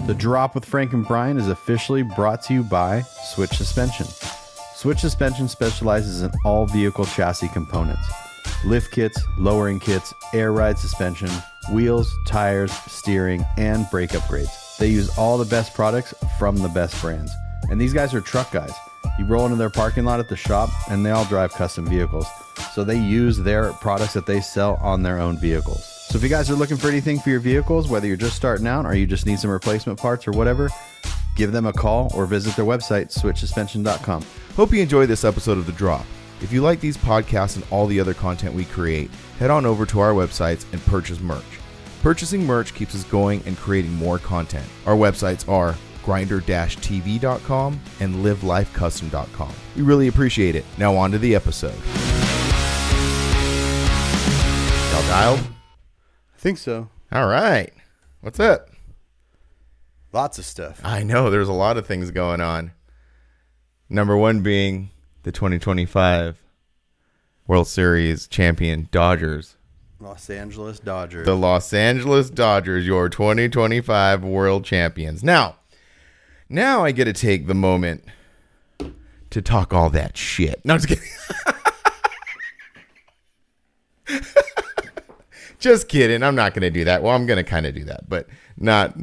The Drop with Frank and Brian is officially brought to you by Switch Suspension. Switch Suspension specializes in all vehicle chassis components. Lift kits, lowering kits, air ride suspension, wheels, tires, steering, and brake upgrades. They use all the best products from the best brands. And these guys are truck guys. You roll into their parking lot at the shop and they all drive custom vehicles. So they use their products that they sell on their own vehicles. So if you guys are looking for anything for your vehicles, whether you're just starting out or you just need some replacement parts or whatever, give them a call or visit their website, switchsuspension.com. Hope you enjoy this episode of The Drop. If you like these podcasts and all the other content we create, head on over to our websites and purchase merch. Purchasing merch keeps us going and creating more content. Our websites are grinder-tv.com and livelifecustom.com. We really appreciate it. Now on to the episode. Y'all dialed? I think so. All right. What's up? Lots of stuff. I know there's a lot of things going on. Number one being the 2025 World Series champion Dodgers. Los Angeles Dodgers. The Los Angeles Dodgers, your 2025 world champions. Now I get to take the moment to talk all that shit. No, I'm just kidding. Just kidding. I'm not going to do that. Well, I'm going to kind of do that, but not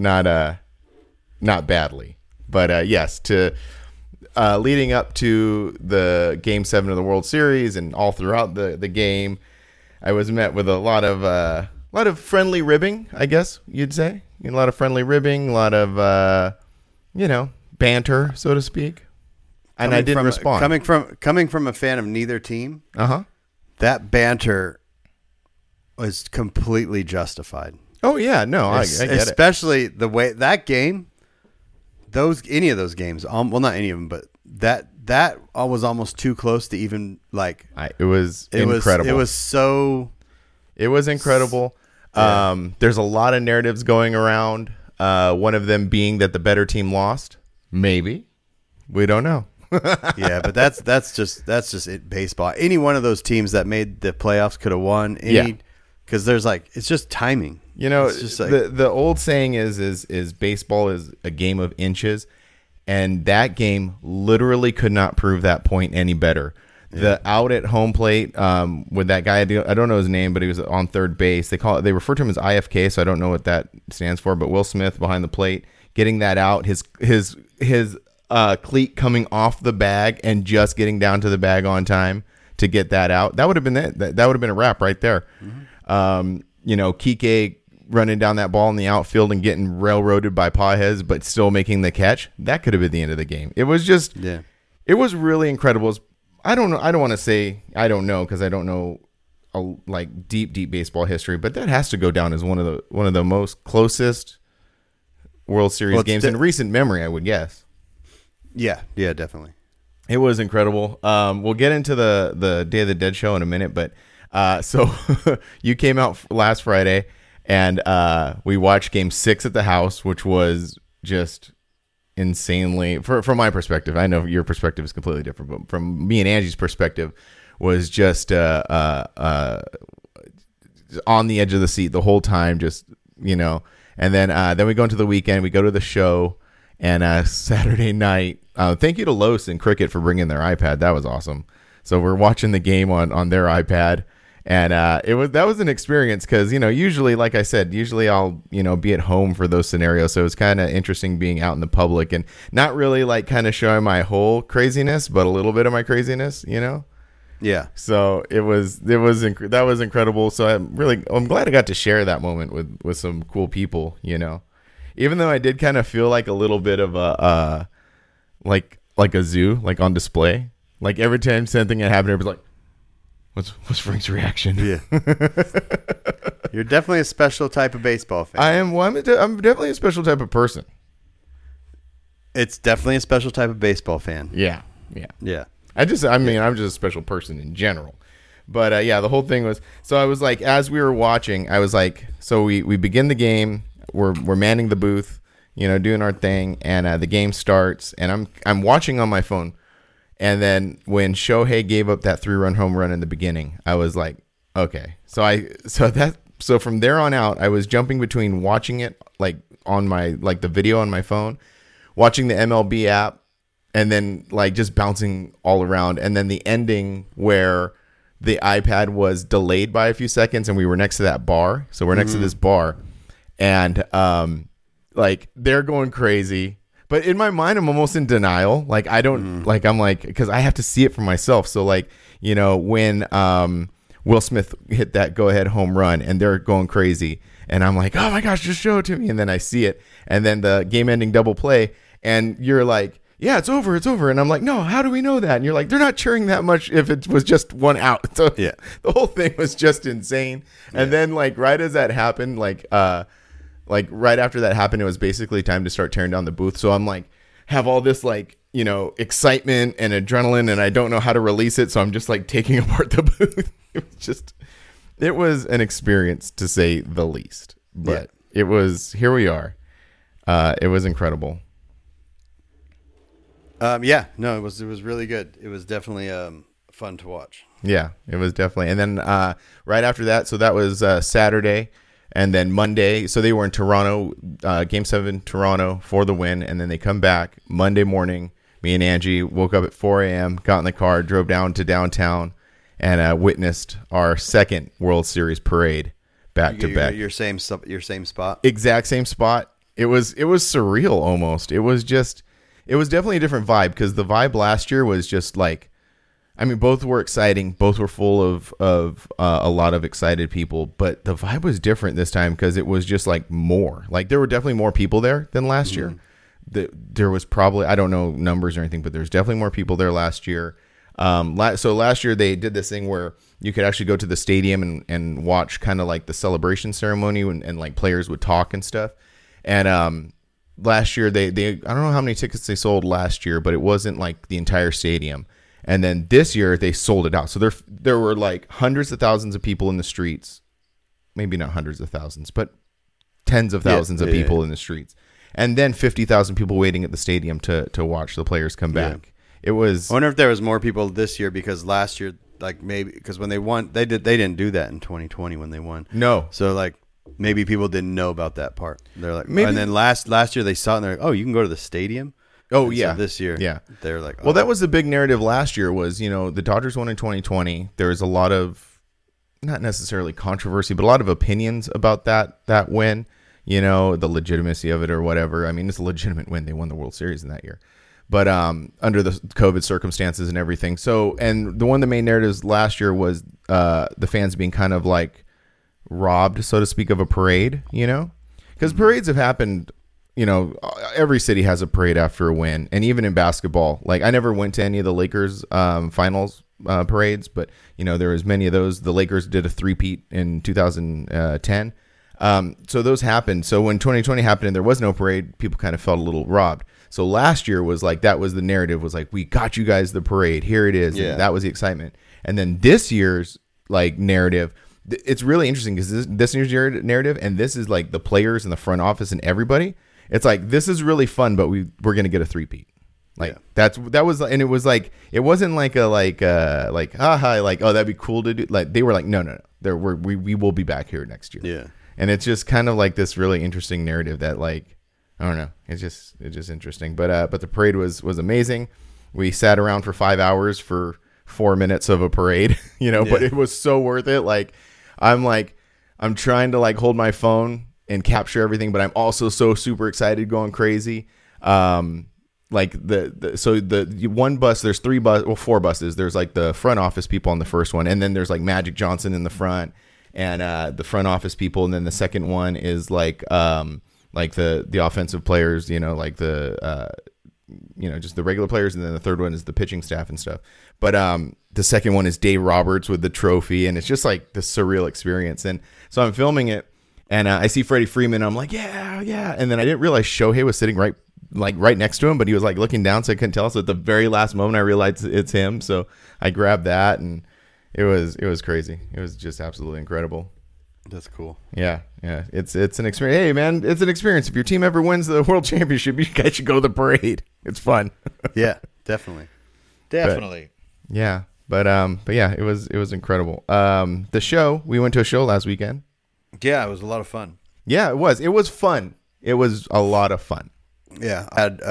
badly. But yes, to leading up to the Game 7 of the World Series and all throughout the game, I was met with a lot of friendly ribbing, I guess you'd say. A lot of friendly ribbing, a lot of banter, so to speak. And I didn't respond. Coming from a fan of neither team, that banter was completely justified. Oh yeah, no, I get it. Especially the way that game, any of those games, well, not any of them, but that was almost too close to even like. It was incredible. It was incredible. Yeah. There's a lot of narratives going around. One of them being that the better team lost. Maybe, we don't know. Yeah, but that's just it. Baseball. Any one of those teams that made the playoffs could have won. Because there's it's just timing. It's just the old saying is baseball is a game of inches, and that game literally could not prove that point any better. Yeah. The out at home plate with that guy, I don't know his name, but he was on third base. They refer to him as IFK, so I don't know what that stands for. But Will Smith behind the plate, getting that out, his cleat coming off the bag and just getting down to the bag on time to get that out. That would have been it. That would have been a wrap right there. Mm-hmm. Kike running down that ball in the outfield and getting railroaded by Pages, but still making the catch. That could have been the end of the game. It was just, It was really incredible. I don't know. I don't want to say I don't know because I don't know deep baseball history, but that has to go down as one of the most closest World Series games in recent memory, I would guess. Yeah, definitely. It was incredible. We'll get into the Day of the Dead show in a minute, but so you came out last Friday, and we watched Game 6 at the house, which was just insanely, from my perspective. I know your perspective is completely different, but from me and Angie's perspective, was just on the edge of the seat the whole time, just And then we go into the weekend. We go to the show, and Saturday night. Thank you to Los and Cricket for bringing their iPad. That was awesome. So we're watching the game on their iPad, and that was an experience because usually, like I said, I'll be at home for those scenarios. So it's kind of interesting being out in the public and not really kind of showing my whole craziness, but a little bit of my craziness. Yeah. So that was incredible. So I'm glad I got to share that moment with some cool people. Even though I did kind of feel like a little bit of a like a zoo, on display. Like every time something had happened, everybody's like, "What's Frank's reaction?" Yeah, you're definitely a special type of baseball fan. I am. Well, I'm definitely a special type of person. It's definitely a special type of baseball fan. Yeah. I'm just a special person in general. But the whole thing was. So I was like, as we were watching, I was like, so we begin the game. We're manning the booth, doing our thing, and the game starts, and I'm watching on my phone. And then when Shohei gave up that 3-run home run in the beginning, I was like, okay. So from there on out, I was jumping between watching it on my like the video on my phone, watching the MLB app, and then like just bouncing all around, and then the ending where the iPad was delayed by a few seconds, and we were next to that bar. So we're next to this bar, and like they're going crazy. But in my mind, I'm almost in denial. Like I don't like I'm like because I have to see it for myself. So like when Will Smith hit that go ahead home run, and they're going crazy, and I'm like, oh my gosh, just show it to me. And then I see it, and then the game ending double play, and you're like, yeah, it's over. And I'm like, no, how do we know that? And you're like, they're not cheering that much if it was just one out. So Yeah. the whole thing was just insane. And then like right as that happened, like right after that happened, it was basically time to start tearing down the booth. So I'm like, have all this like, excitement and adrenaline, and I don't know how to release it. So I'm just like taking apart the booth. It was an experience to say the least, but it was, here we are. It was incredible. No, it was really good. It was definitely fun to watch. Yeah, it was definitely. And then right after that, so that was Saturday, and then Monday. So they were in Toronto, Game 7 Toronto for the win, and then they come back Monday morning. Me and Angie woke up at 4 a.m., got in the car, drove down to downtown, and witnessed our second World Series parade back to back. Your same spot. Exact same spot. It was surreal almost. It was definitely a different vibe, because the vibe last year was just like, I mean, both were exciting. Both were full of a lot of excited people, but the vibe was different this time because it was just like more. Like there were definitely more people there than last year. There was probably, I don't know numbers or anything, but there's definitely more people there last year. So last year they did this thing where you could actually go to the stadium and watch kind of like the celebration ceremony and like players would talk and stuff. And last year they I don't know how many tickets they sold last year, but it wasn't like the entire stadium. And then this year they sold it out. So there were like hundreds of thousands of people in the streets, maybe not hundreds of thousands, but tens of thousands of people in the streets. And then 50,000 people waiting at the stadium to watch the players come back. It was. I wonder if there was more people this year, because last year, like maybe because when they won, they didn't do that in 2020 when they won. No. So like maybe people didn't know about that part. They're like, Maybe. and then last year they saw it and they're like, oh, you can go to the stadium. Oh, And yeah. So this year, Yeah. they're like, oh. Well, that was the big narrative last year was, the Dodgers won in 2020. There was a lot of, not necessarily controversy, but a lot of opinions about that win, the legitimacy of it or whatever. I mean, it's a legitimate win. They won the World Series in that year. But under the COVID circumstances and everything. So, and the main narratives last year was the fans being kind of like robbed, so to speak, of a parade, because parades have happened. Every city has a parade after a win. And even in basketball, like I never went to any of the Lakers finals parades, but there was many of those. The Lakers did a three-peat in 2010. So those happened. So when 2020 happened and there was no parade, people kind of felt a little robbed. So last year was like, that was the narrative, was like, we got you guys the parade. Here it is. Yeah. And that was the excitement. And then this year's like narrative, it's really interesting because this year's narrative, and this is like the players and the front office and everybody. It's like, this is really fun, but we're going to get a three-peat. Like that was, and it was like, it wasn't like haha, like, oh, that'd be cool to do. Like they were like, no, we will be back here next year. Yeah. And it's just kind of like this really interesting narrative that like, I don't know. It's just interesting. But the parade was amazing. We sat around for 5 hours for 4 minutes of a parade, but it was so worth it. Like, I'm trying to like hold my phone and capture everything, but I'm also so super excited, going crazy. Like the one bus, there's four buses. There's like the front office people on the first one, and then there's like Magic Johnson in the front and the front office people, and then the second one is like the offensive players, like the just the regular players, and then the third one is the pitching staff and stuff. But the second one is Dave Roberts with the trophy, and it's just like this surreal experience. And so I'm filming it, and I see Freddie Freeman. And I'm like, yeah, and then I didn't realize Shohei was sitting right next to him, but he was like looking down, so I couldn't tell. So at the very last moment, I realized it's him. So I grabbed that, and it was crazy. It was just absolutely incredible. That's cool. Yeah. It's an experience. Hey, man, it's an experience. If your team ever wins the World Championship, you guys should go to the parade. It's fun. Yeah, definitely. But yeah, it was incredible. The show, we went to a show last weekend. Yeah, it was a lot of fun. Yeah, it was. It was fun. it was a lot of fun. Yeah, I had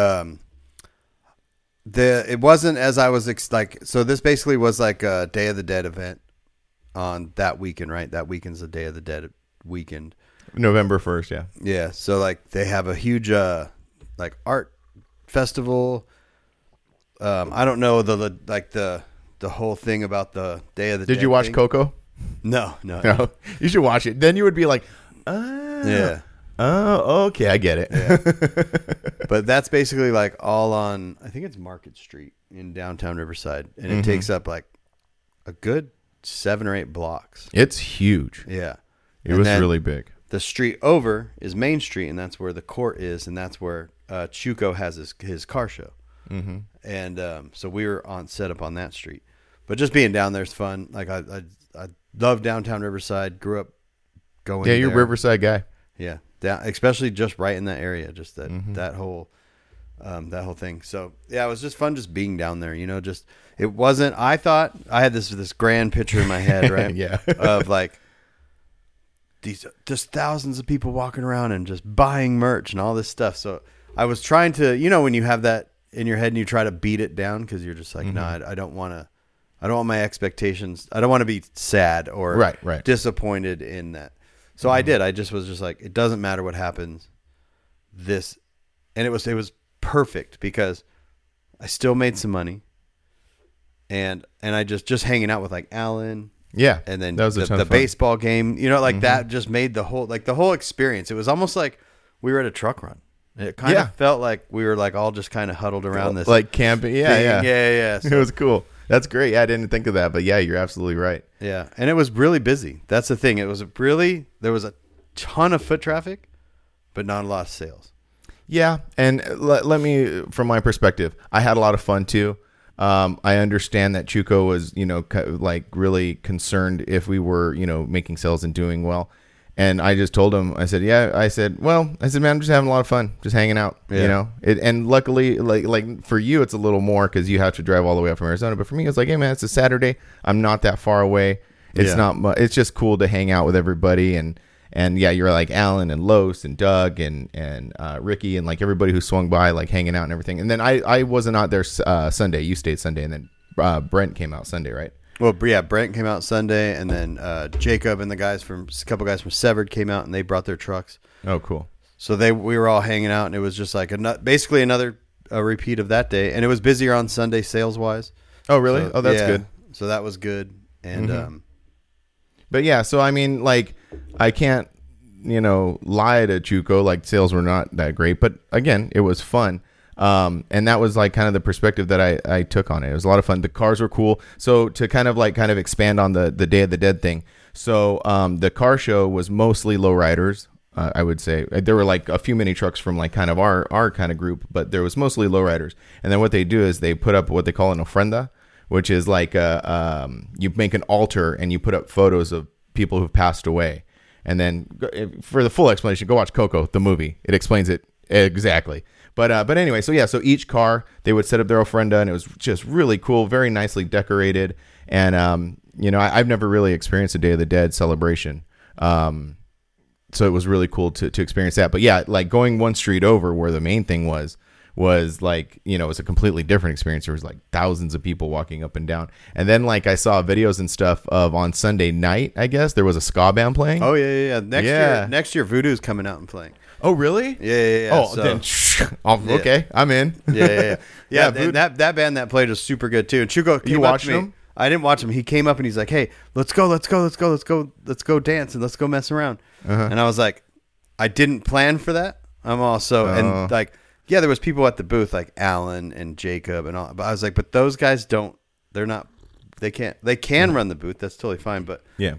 it wasn't as I was so this basically was like a Day of the Dead event on that weekend, right? That weekend's the Day of the Dead weekend. November 1st, yeah. Yeah, so like they have a huge like art festival. I don't know the whole thing about the Day of the Dead. Did you watch thing. Coco? No. No. You should watch it. Then you would be like, yeah. Oh, okay, I get it. Yeah. But that's basically like all on, I think it's Market Street in downtown Riverside, and it takes up like a good 7 or 8 blocks. It's huge. Yeah. It was really big. The street over is Main Street, and that's where the court is, and that's where Chuco has his car show. Mm-hmm. And so we were set up on that street. But just being down there is fun. Like I love downtown Riverside. Grew up going. Yeah, you're a Riverside guy. Yeah, especially just right in that area. Just that whole thing. So yeah, it was just fun just being down there. You know, just it wasn't. I thought I had this grand picture in my head, right? Yeah, of like. These just thousands of people walking around and just buying merch and all this stuff. So I was trying to, when you have that in your head and you try to beat it down because you're just like, no, I don't want my expectations. I don't want to be sad or right. disappointed in that. So I did. I just was just like, it doesn't matter what happens. And it was perfect because I still made some money, and I just hanging out with like Alan. Yeah, and then that was the baseball game, that just made the whole experience. It was almost like we were at a truck run. It kind of felt like we were like all just kind of huddled around this like camping. Yeah. So, it was cool. That's great. Yeah, I didn't think of that, but yeah, you're absolutely right. Yeah, and it was really busy. That's the thing. There was a ton of foot traffic, but not a lot of sales. Yeah, and let me, from my perspective, I had a lot of fun too. I understand that Chuco was, like really concerned if we were, making sales and doing well. And I just told him, I said, man, I'm just having a lot of fun, just hanging out, and luckily like for you, it's a little more cause you have to drive all the way up from Arizona. But for me, it's like, hey man, it's a Saturday. I'm not that far away. It's it's just cool to hang out with everybody. And yeah, you're like Alan and Los and Doug and Ricky and like everybody who swung by, like hanging out and everything. And then I wasn't out there Sunday. You stayed Sunday, and then Brent came out Sunday, right? Well, yeah, Brent came out Sunday, and then Jacob and a couple guys from Severed came out, and they brought their trucks. Oh, cool. So we were all hanging out, and it was just like basically another repeat of that day, and it was busier on Sunday sales wise. Oh, really? So, that's good. So that was good, and but yeah, so I mean, like, I can't, lie to Chuco, like sales were not that great, but again, it was fun. And that was like kind of the perspective that I took on it. It was a lot of fun. The cars were cool. So to kind of expand on the Day of the Dead thing. So, the car show was mostly lowriders. I would say there were like a few mini trucks from like kind of our kind of group, but there was mostly lowriders. And then what they do is they put up what they call an ofrenda, which is like you make an altar and you put up photos of people who've passed away. And then for the full explanation, go watch Coco, the movie. It explains it exactly. But anyway, so each car, they would set up their ofrenda, and it was just really cool, very nicely decorated. And, I've never really experienced a Day of the Dead celebration. So it was really cool to experience that. But yeah, like going one street over where the main thing was like, it was a completely different experience. There was like thousands of people walking up and down. And then like I saw videos and stuff of on Sunday night, I guess there was a ska band playing. Oh yeah. Next year Voodoo's coming out and playing. Oh really? Yeah. Oh, so, then okay, I'm in. Yeah. That band that played was super good too. And Chuco, you watched them? I didn't watch him. He came up and he's like, "Hey, let's go dance and let's go mess around." And I was like, I didn't plan for that. I'm also and like. Yeah, there was people at the booth like Alan and Jacob and all, but I was like, but those guys they can run the booth. That's totally fine. But yeah,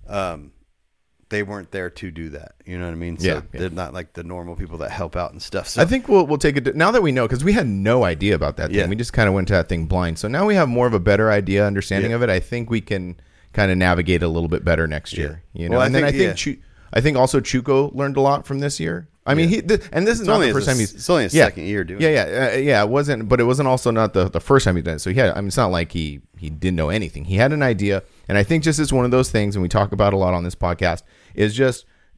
they weren't there to do that. You know what I mean? So they're not like the normal people that help out and stuff. So I think we'll take it now that we know, because we had no idea about that thing. Yeah. We just kind of went to that thing blind. So now we have more of a better understanding of it. I think we can kind of navigate a little bit better next year. Well, I think also Chuco learned a lot from this year. I mean, this is not the first time it's only his second year doing it. Yeah. It wasn't also not the first time he did it. So it's not like he didn't know anything. He had an idea, and I think just as one of those things, and we talk about a lot on this podcast, is just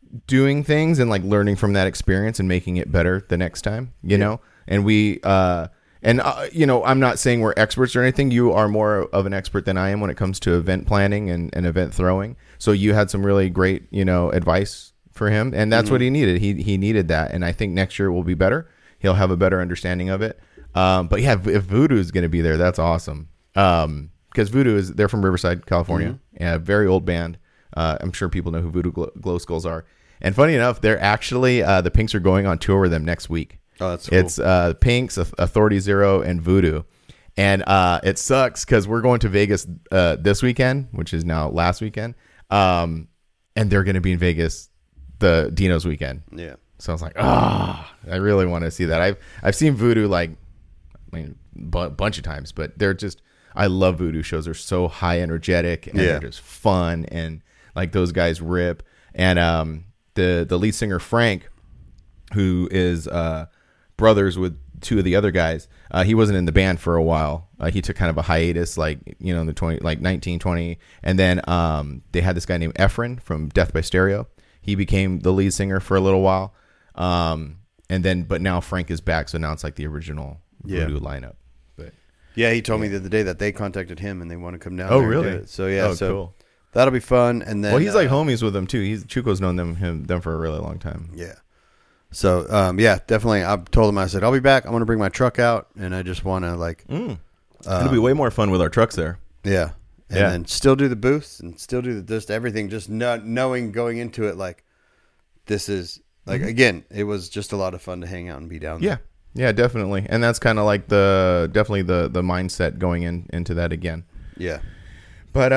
doing things and like learning from that experience and making it better the next time, you know? And we, you know, I'm not saying we're experts or anything. You are more of an expert than I am when it comes to event planning and event throwing. So you had some really great, you know, advice for him, and that's what he needed. He needed that. And I think next year will be better. He'll have a better understanding of it. But yeah, if Voodoo is going to be there, that's awesome. Because Voodoo they're from Riverside, California, and a very old band. I'm sure people know who Voodoo Glow Skulls are. And funny enough, they're actually, the Pinks are going on tour with them next week. Oh, that's cool. It's Pinks, Authority Zero, and Voodoo. And it sucks because we're going to Vegas this weekend, which is now last weekend. And they're going to be in Vegas the Dino's weekend. Yeah. So I was like, I really want to see that. I've seen Voodoo like, I mean, a bunch of times, but they're just, I love Voodoo shows. They're so high energetic and they're just fun, and like those guys rip. And the lead singer Frank, who is brothers with two of the other guys, he wasn't in the band for a while. He took kind of a hiatus, like, you know, in the 1920, and then they had this guy named Efren from Death by Stereo. He became the lead singer for a little while, and then but now Frank is back, so now it's like the original Voodoo lineup. But yeah, he told me the other day that they contacted him and they want to come down. Oh, there really? And do it. So yeah, cool. That'll be fun. And then he's like homies with them too. Chuko's known them for a really long time. Yeah. So yeah, definitely. I told him, I said, I'll be back. I'm going to bring my truck out, and I just want to like. It'll be way more fun with our trucks there. Yeah. And then still do the booths and still do just everything. Just knowing going into it, like this is like again, it was just a lot of fun to hang out and be down there. Yeah, definitely. And that's kind of like the mindset going into that again. Yeah. But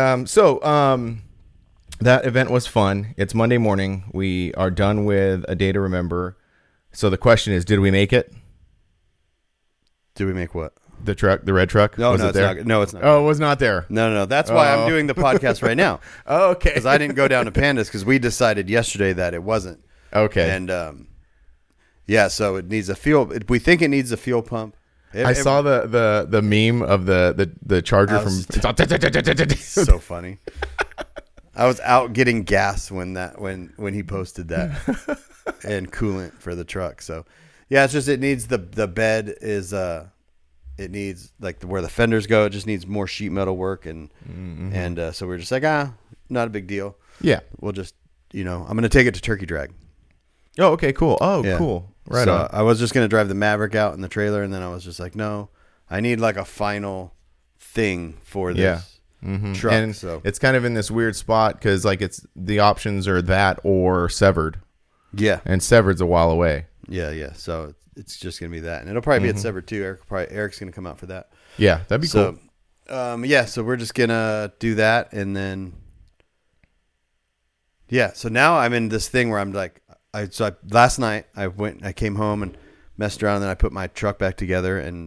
that event was fun. It's Monday morning. We are done with A Day to Remember. So the question is, did we make it? Did we make what? The red truck? No, was no, it there? not. No, it's not. Oh, it was not there. No. That's why I'm doing the podcast right now. Oh, okay. Because I didn't go down to Pandas because we decided yesterday that it wasn't. Okay. And yeah, so it needs a fuel. We think it needs a fuel pump. I saw the meme of the Charger from. So funny. I was out getting gas when he posted that and coolant for the truck. So yeah, it's just it needs the bed is it needs like where the fenders go. It just needs more sheet metal work and so we're just like not a big deal. Yeah, we'll just I'm gonna take it to Turkey Drag. Oh, okay, cool. Oh, yeah. Cool. Right so on. I was just gonna drive the Maverick out in the trailer, and then I was just like, no, I need like a final thing for this truck. And so it's kind of in this weird spot because like it's the options are that or Severed. Yeah, and Severed's a while away. Yeah. So it's just gonna be that, and it'll probably be at Severed too. Eric's gonna come out for that. Yeah, that'd be cool. So we're just gonna do that, and then so now I'm in this thing where I'm like. Last night I came home and messed around, and then I put my truck back together and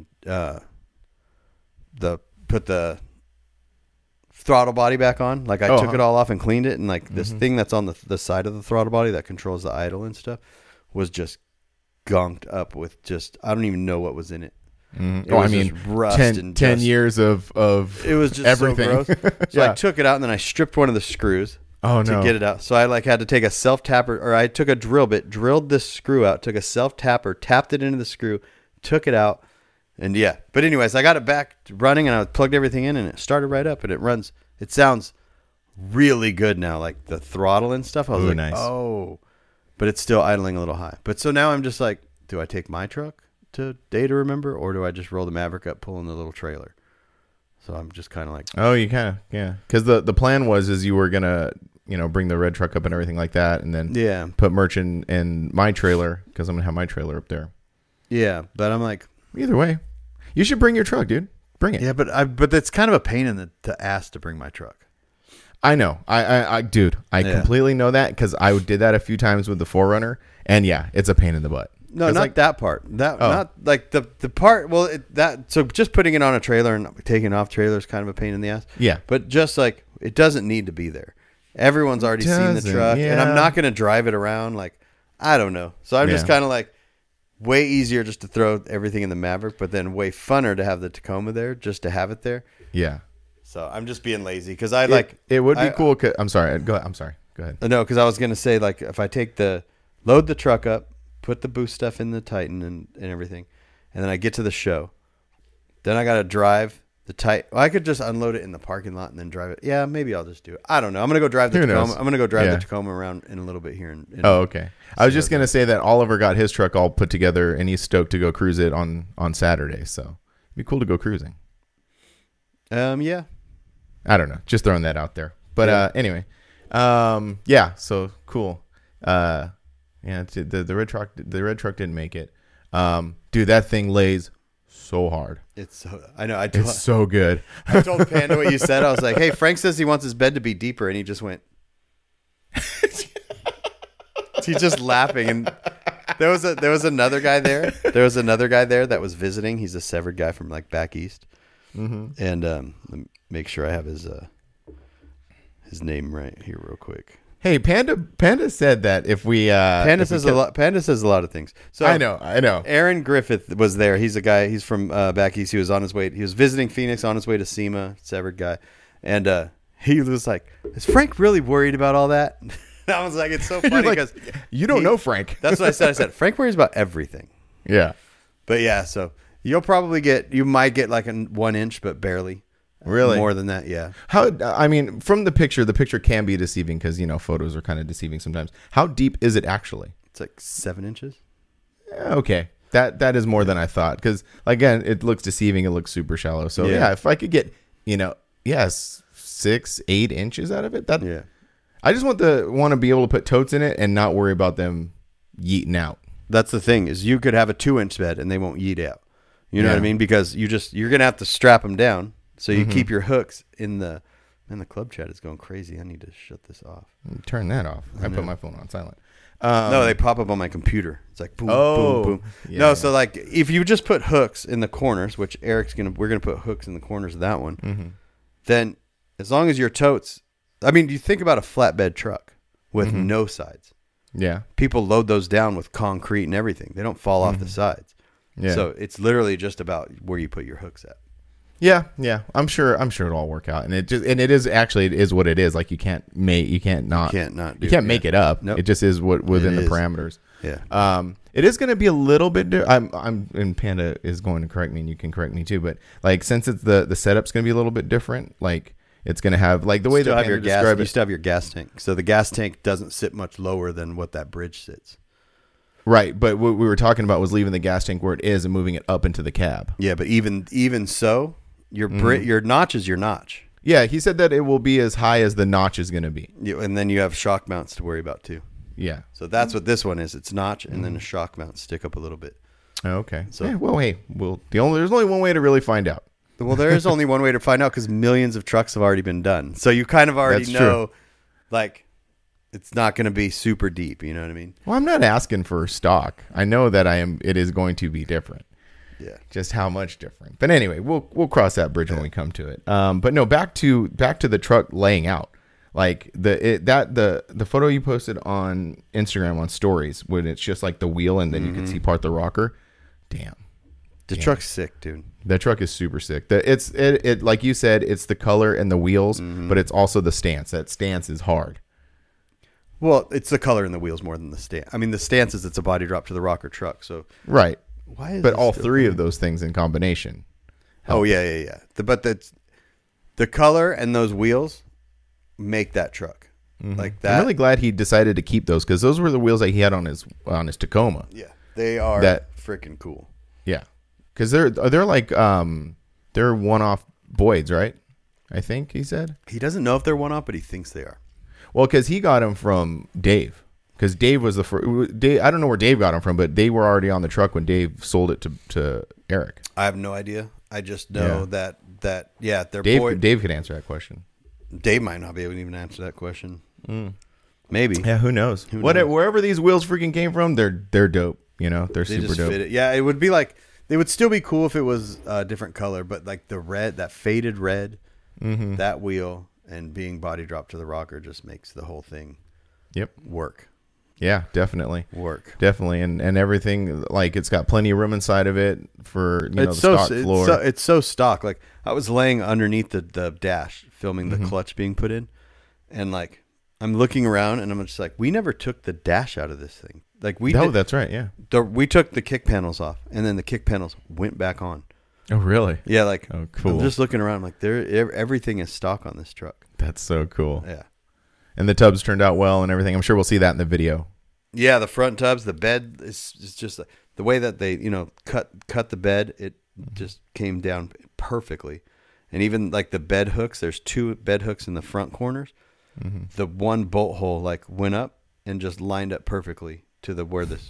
put the throttle body back on. Like I took it all off and cleaned it, and like this thing that's on the side of the throttle body that controls the idle and stuff was just gunked up with I don't even know what was in it. I mean, rust 10 years of it was just everything. So gross. So I took it out, and then I stripped one of the screws. Oh, to get it out. So I had to take a self tapper, or I took a drill bit, drilled this screw out, took a self tapper, tapped it into the screw, took it out, and yeah. But anyways, I got it back running, and I plugged everything in, and it started right up, and it runs. It sounds really good now, like the throttle and stuff. I was like, nice. Oh, but it's still idling a little high. But so now I'm just like, do I take my truck to Day to Remember, or do I just roll the Maverick up, pull in the little trailer? So I'm just kind of like, oh, you kind of, yeah. Because the plan is you were gonna, bring the red truck up and everything like that, and then put merch in my trailer because I'm gonna have my trailer up there. Yeah, but I'm like, either way, you should bring your truck, dude. Bring it. Yeah, but it's kind of a pain to ask to bring my truck. I know, I completely know that because I did that a few times with the 4Runner, and yeah, it's a pain in the butt. No, not that part. Not like the part. Well, so just putting it on a trailer and taking off trailer is kind of a pain in the ass. Yeah, but just like it doesn't need to be there. Everyone's already seen the truck, and I'm not going to drive it around. Like I don't know. So I'm just kind of like way easier just to throw everything in the Maverick, but then way funner to have the Tacoma there, just to have it there. Yeah. So I'm just being lazy because it would be cool. I'm sorry. Go ahead. I'm sorry. Go ahead. No, because I was gonna say like if I load the truck up, put the boost stuff in the Titan and everything, and then I get to the show, then I gotta drive the Titan. Well, I could just unload it in the parking lot and then drive it. Yeah, maybe I'll just do it. I don't know. I'm gonna go drive the Who Tacoma. knows? I'm gonna go drive Yeah. the Tacoma around in a little bit here. Oh, okay. I was just gonna say that Oliver got his truck all put together, and he's stoked to go cruise it on Saturday. So it'd be cool to go cruising. Yeah. I don't know. Just throwing that out there. But anyway, yeah. So cool. Yeah. The red truck didn't make it. Dude, that thing lays so hard. It's so. I know. It's so good. I told Panda what you said. I was like, "Hey, Frank says he wants his bed to be deeper," and he just went. He's just laughing, and there was another guy there. There was another guy there that was visiting. He's a severed guy from like back east, and let me make sure I have his name right here real quick. Hey, Panda said that if we Panda says a lot of things. So I know. Aaron Griffith was there. He's a guy. He's from back east. He was on his way. He was visiting Phoenix on his way to SEMA. Severed guy, and he was like, "Is Frank really worried about all that?" I was like, "It's so funny because you don't know Frank." That's what I said. I said Frank worries about everything. Yeah, but yeah. So you might get like a 1 inch, but barely. Really? More than that, yeah. How? I mean, from the picture can be deceiving because photos are kind of deceiving sometimes. How deep is it actually? It's like 7 inches. Okay, that is more than I thought because again, it looks deceiving. It looks super shallow. So yeah, if I could get 6-8 inches out of it, yeah. I just want to be able to put totes in it and not worry about them yeeting out. That's the thing is you could have a 2-inch bed and they won't yeet out. You know what I mean? Because you're gonna have to strap them down. So you keep your hooks in the. Man, the club chat is going crazy. I need to shut this off. Turn that off. I put my phone on silent. No, they pop up on my computer. It's like boom, boom, boom. Yeah, no, so like if you just put hooks in the corners, which we're gonna put hooks in the corners of that one, then as long as your totes, I mean, you think about a flatbed truck with no sides. Yeah, people load those down with concrete and everything. They don't fall off the sides. Yeah. So it's literally just about where you put your hooks at. Yeah. I'm sure it'll all work out, and it is what it is. Like you can't make it up. Nope. It just is within the parameters. Yeah. It is going to be a little bit. And Panda is going to correct me, and you can correct me too. But like since it's the setup's going to be a little bit different, like it's going to have like the way that Panda described it. You still have your gas tank, so the gas tank doesn't sit much lower than what that bridge sits. Right, but what we were talking about was leaving the gas tank where it is and moving it up into the cab. Yeah, but even so. Your notch is your notch. Yeah, he said that it will be as high as the notch is going to be. And then you have shock mounts to worry about too. Yeah. So that's what this one is. It's notch and then a shock mount stick up a little bit. Okay. So there's only one way to really find out. Well, there is only one way to find out because millions of trucks have already been done. So you kind of already know, like, it's not going to be super deep. You know what I mean? Well, I'm not asking for stock. I know that it is going to be different. Yeah. Just how much different. But anyway, we'll cross that bridge when we come to it. But no, back to the truck laying out. Like the photo you posted on Instagram on stories when it's just like the wheel and then you can see part the rocker. Damn. The truck's sick, dude. That truck is super sick. It like you said, it's the color and the wheels, but it's also the stance. That stance is hard. Well, it's the color and the wheels more than the stance. I mean, the stance is it's a body drop to the rocker truck. So right. Why is but all three of those things in combination help. Oh yeah. But the color and those wheels make that truck like that. I'm really glad he decided to keep those because those were the wheels that he had on his Tacoma. Yeah, they are freaking cool. Yeah, because they're like they're one-off Boyds, right? I think he said he doesn't know if they're one-off, but he thinks they are. Well, because he got them from Dave. Because Dave was the first. I don't know where Dave got them from, but they were already on the truck when Dave sold it to Eric. I have no idea. I just know that they're Dave. Dave could answer that question. Dave might not be able to even answer that question. Maybe. Yeah, who knows? Wherever these wheels freaking came from, they're dope. They're super dope. Fit it. Yeah, it would be like they would still be cool if it was a different color, but like the red, that faded red, that wheel and being body dropped to the rocker just makes the whole thing. Work. Yeah, definitely. Definitely. And everything, like it's got plenty of room inside of it for the stock floor. It's so stock. Like I was laying underneath the dash filming the clutch being put in, and like I'm looking around and I'm just like, we never took the dash out of this thing. Like that's right. Yeah. We took the kick panels off, and then the kick panels went back on. Oh, really? Yeah, like oh, cool. I'm just looking around, like everything is stock on this truck. That's so cool. Yeah. And the tubs turned out well and everything. I'm sure we'll see that in the video. Yeah, the front tubs, the bed is just the way that they, cut the bed. It just came down perfectly, and even like the bed hooks. There's 2 bed hooks in the front corners. Mm-hmm. The one bolt hole went up and just lined up perfectly to where this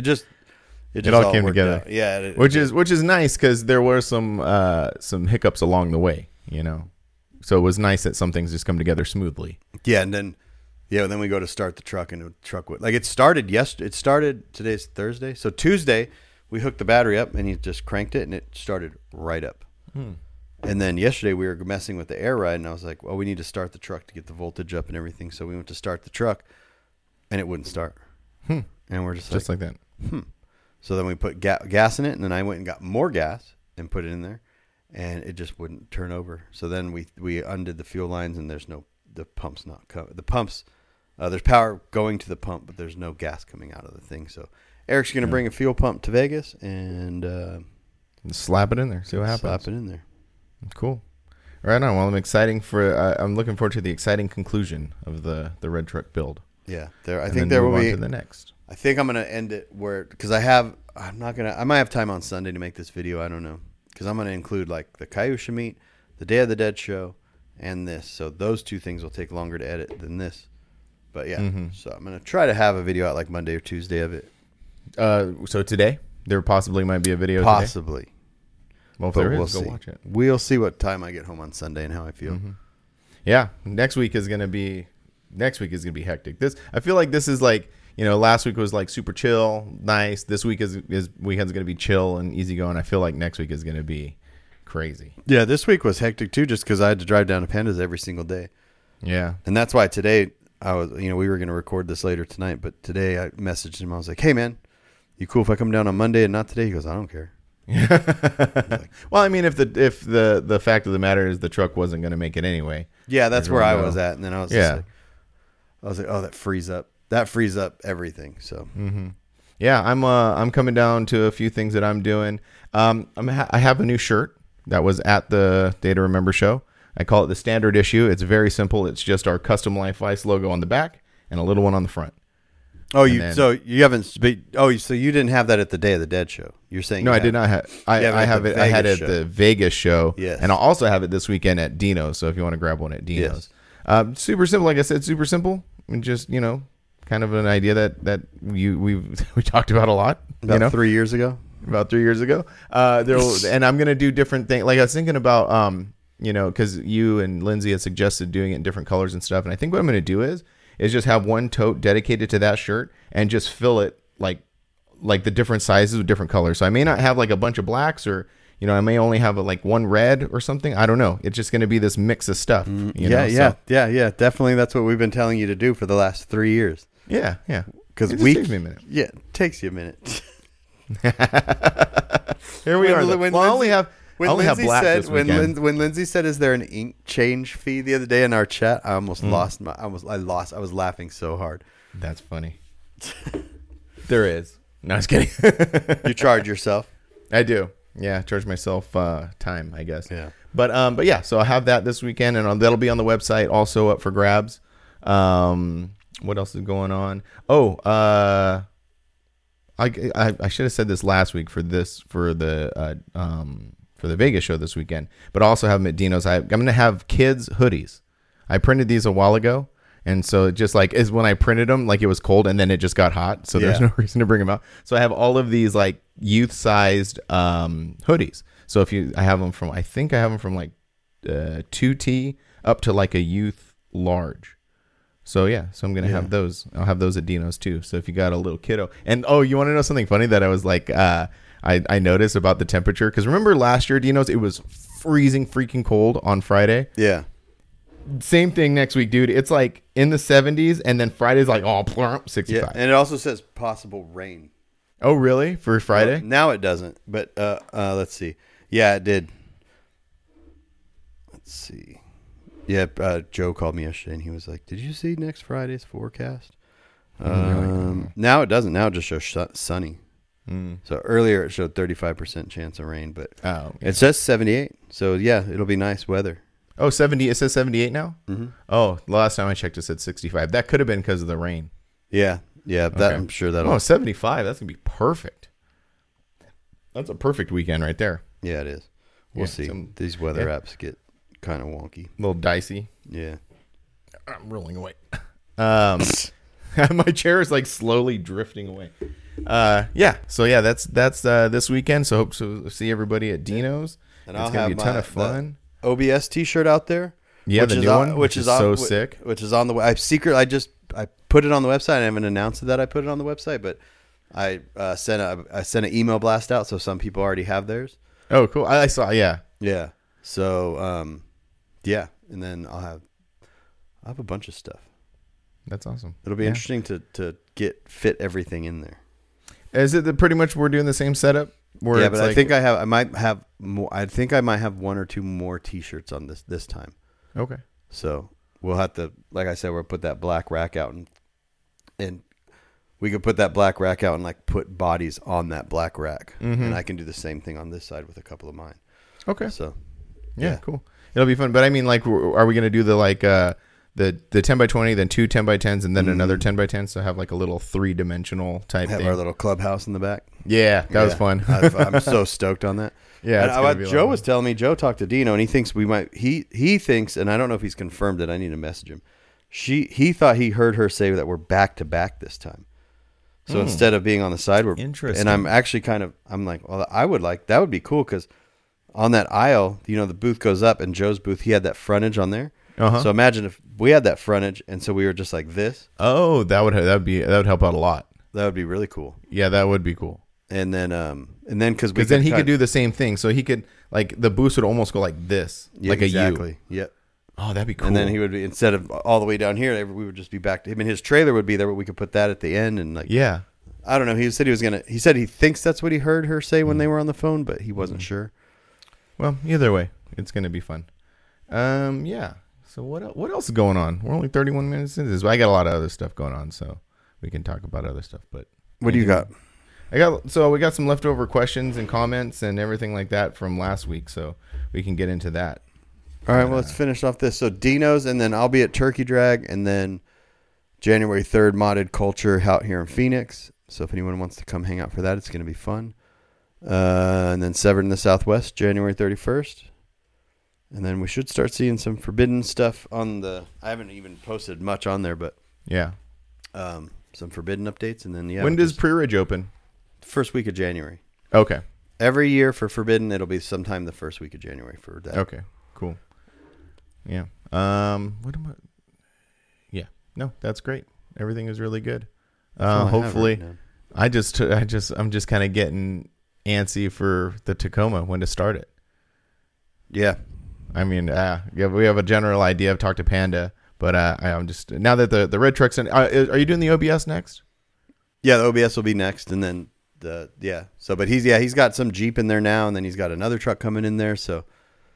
it all came together. Out. Yeah, which is nice because there were some hiccups along the way, So it was nice that some things just come together smoothly. Yeah, and then we go to start the truck, and the truck would it started yesterday. It started today's Thursday, so Tuesday we hooked the battery up and he just cranked it and it started right up. And then yesterday we were messing with the air ride, and I was like, well, we need to start the truck to get the voltage up and everything. So we went to start the truck, and it wouldn't start. And we're just like that. So then we put gas in it, and then I went and got more gas and put it in there, and it just wouldn't turn over. So then we undid the fuel lines, and the pump's not coming. The pumps, there's power going to the pump, but there's no gas coming out of the thing. So Eric's going to bring a fuel pump to Vegas and slap it in there. See what happens. Slap it in there. Cool. Right on. Well, I'm looking forward to the exciting conclusion of the red truck build. Yeah, I think there will be to the next. I think I'm gonna end it because I might have time on Sunday to make this video. I don't know, because I'm gonna include like the Kaiusha meet, the Day of the Dead show, and this. So those 2 things will take longer to edit than this. But yeah, So I'm gonna try to have a video out like Monday or Tuesday of it. So today there possibly might be a video. Possibly. Today? Well, if there is, we'll go see. watch it. We'll see what time I get home on Sunday and how I feel. Yeah, next week is gonna be hectic. I feel like this is like, last week was like super chill, nice. This week weekend's gonna be chill and easygoing. I feel like next week is gonna be crazy. Yeah, this week was hectic too, just because I had to drive down to Pandas every single day. Yeah, and that's why today I was, we were gonna record this later tonight, but today I messaged him. I was like, "Hey man, you cool if I come down on Monday and not today?" He goes, "I don't care." Well, I mean, if the fact of the matter is the truck wasn't going to make it anyway. Yeah, that's where I was at, and then I was like, oh, that frees up everything. So yeah, I'm coming down to a few things that I'm doing. I have a new shirt that was at the Day to Remember show. I call it the standard issue. It's very simple. It's just our Custom Life Ice logo on the back and a little one on the front. Oh, so you didn't have that at the Day of the Dead show? You're saying I did not have. I have it. I had it at the Vegas show. Yes, and I'll also have it this weekend at Dino's. So if you want to grab one at Dino's, super simple. Like I said, super simple. And just kind of an idea that we talked about a lot. About 3 years ago. About 3 years ago. And I'm gonna do different things. Like I was thinking about because you and Lindsay had suggested doing it in different colors and stuff. And I think what I'm gonna do is just have one tote dedicated to that shirt and just fill it like the different sizes with different colors. So I may not have like a bunch of blacks, or I may only have like one red or something. I don't know. It's just going to be this mix of stuff. Yeah. Definitely. That's what we've been telling you to do for the last 3 years. Yeah. Because takes me a minute. Yeah, it takes you a minute. Here we are. I only have black this weekend. When Lindsay said, "Is there an ink change fee?" the other day in our chat, I almost lost my. I was laughing so hard. That's funny. There is. No, I was kidding. You charge yourself. I do. Yeah, charge myself time, I guess. Yeah. But yeah, so I'll have that this weekend, and that'll be on the website, also up for grabs. What else is going on? Oh, I should have said this last week for the Vegas show this weekend, but I also have them at Dino's. I'm going to have kids hoodies. I printed these a while ago. And so it just like is when I printed them, like it was cold and then it just got hot. So there's no reason to bring them out. So I have all of these like youth sized hoodies. So I have them from like 2T up to like a youth large. So yeah, so I'm going to have those. I'll have those at Dino's too. So if you got a little kiddo, and you want to know something funny that I was like, I noticed about the temperature. Cause remember last year, Dino's, it was freezing freaking cold on Friday. Yeah. Same thing next week, dude. It's like in the 70s, and then Friday's like 65. Yeah, and it also says possible rain. Oh, really? For Friday? Well, now it doesn't, but let's see. Yeah, it did. Let's see. Yeah, Joe called me yesterday, and he was like, "Did you see next Friday's forecast?" Now it doesn't. Now it just shows sunny. So earlier it showed 35% chance of rain, but it says 78. So yeah, it'll be nice weather. Oh, 70. It says 78 now? Mm-hmm. Oh, last time I checked, it said 65. That could have been because of the rain. Yeah. That Okay. I'm sure that'll. Oh, 75. That's going to be perfect. That's a perfect weekend right there. Yeah, it is. We'll see. These weather apps get kind of wonky. A little dicey. Yeah. I'm rolling away. My chair is like slowly drifting away. Yeah. So yeah, that's this weekend. So hope to see everybody at Dino's. And it's gonna be a ton of fun. OBS T-shirt out there. Yeah, the new one, which is so sick. Which is on the I put it on the website. I haven't announced that I put it on the website, but I sent an email blast out, so some people already have theirs. Oh, cool! I saw. Yeah. Yeah. So yeah, and then I'll have a bunch of stuff. That's awesome. It'll be interesting to fit everything in there. Is it pretty much we're doing the same setup? Yeah, but I think I might have more. I think I might have one or two more T-shirts on this time. Okay. So we'll have to, like I said, we'll put that black rack out, and we could put that black rack out and like put bodies on that black rack, and I can do the same thing on this side with a couple of mine. Okay. So yeah, cool. It'll be fun. But I mean, like, are we gonna do the like the 10x20, then two 10x10s, and then another 10x10? So have like a little 3-dimensional type thing. Have our little clubhouse in the back. Yeah, that was fun. I'm so stoked on that. Yeah, Joe was telling me. Joe talked to Dino, and he thinks we might. He thinks, and I don't know if he's confirmed it. I need to message him. He thought he heard her say that we're back to back this time. So instead of being on the side, we're interesting. And I'm actually I'm like, well, I would like that would be cool because on that aisle, the booth goes up, and Joe's booth, he had that frontage on there. So imagine if we had that frontage, and so we were just like this. Oh, that would help out a lot. That would be really cool. Yeah, that would be cool. And then because then he could do the same thing. So he could like the boost would almost go like this, like exactly. a U. Yep. Oh, that'd be cool. And then he would be, instead of all the way down here, we would just be back to him, and his trailer would be there, but we could put that at the end and like. Yeah. I don't know. He said he thinks that's what he heard her say when they were on the phone, but he wasn't sure. Well, either way, it's gonna be fun. Yeah. So what else is going on? We're only 31 minutes into this. I got a lot of other stuff going on, so we can talk about other stuff. But what do you got? We got some leftover questions and comments and everything like that from last week, so we can get into that. All right, well, let's finish off this. So Dino's, and then I'll be at Turkey Drag, and then January 3rd, Modded Culture out here in Phoenix. So if anyone wants to come hang out for that, it's going to be fun. And then Severed in the Southwest, January 31st. And then we should start seeing some Forbidden stuff on the... I haven't even posted much on there, but... Yeah. Some Forbidden updates, and then, yeah... When does Pre-Ridge open? First week of January. Okay. Every year for Forbidden, it'll be sometime the first week of January for that. Okay, cool. Yeah. What am I... Yeah. No, that's great. Everything is really good. Hopefully... I'm just kind of getting antsy for the Tacoma, when to start it. Yeah. I mean, we have a general idea. I've talked to Panda, but I'm just now that the red truck's in. Are you doing the OBS next? Yeah, the OBS will be next, and then So, but he's got some Jeep in there now, and then he's got another truck coming in there. So,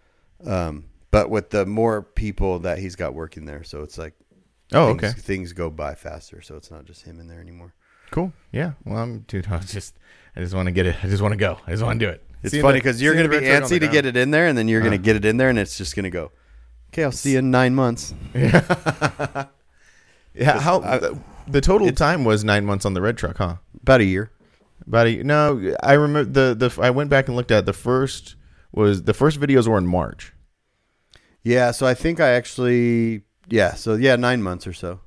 but with the more people that he's got working there, so it's like, things go by faster. So it's not just him in there anymore. Cool. Yeah. Well, I just want to get it. I just want to go. I just want to do it. It's funny because you're going to be antsy to get it in there, and then you're going to get it in there, and it's just going to go, okay, I'll see you in 9 months. Yeah. Yeah. The total time was 9 months on the red truck, huh? About a year. No, I remember I went back and looked at the first videos were in March. Yeah. So I think I actually, 9 months or so.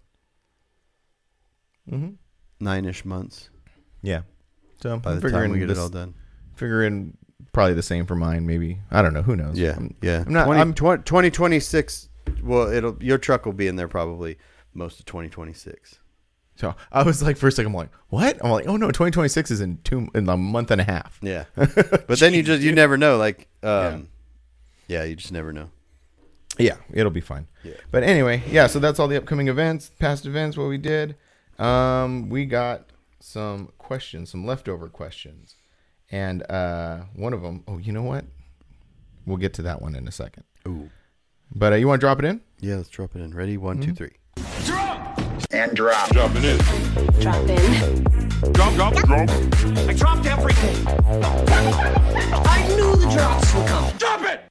Mm-hmm. 9-ish months. Yeah. So by the time we get it all done. Figuring probably the same for mine, maybe. I don't know. Who knows? Yeah. I'm 2026. Well, your truck will be in there probably most of 2026. So I was like, for a second, I'm like, what? I'm like, oh no, 2026 is in a month and a half. Yeah. But then you never know. Like, you just never know. Yeah, it'll be fine. Yeah. But anyway, so that's all the upcoming events, past events, what we did. We got some questions, some leftover questions. And one of them, you know what? We'll get to that one in a second. Ooh. But you want to drop it in? Yeah, let's drop it in. Ready? 1, 2, 3. And drop. Dropping in. Drop in. Drop. I dropped everything. I knew the drops would come. Drop it.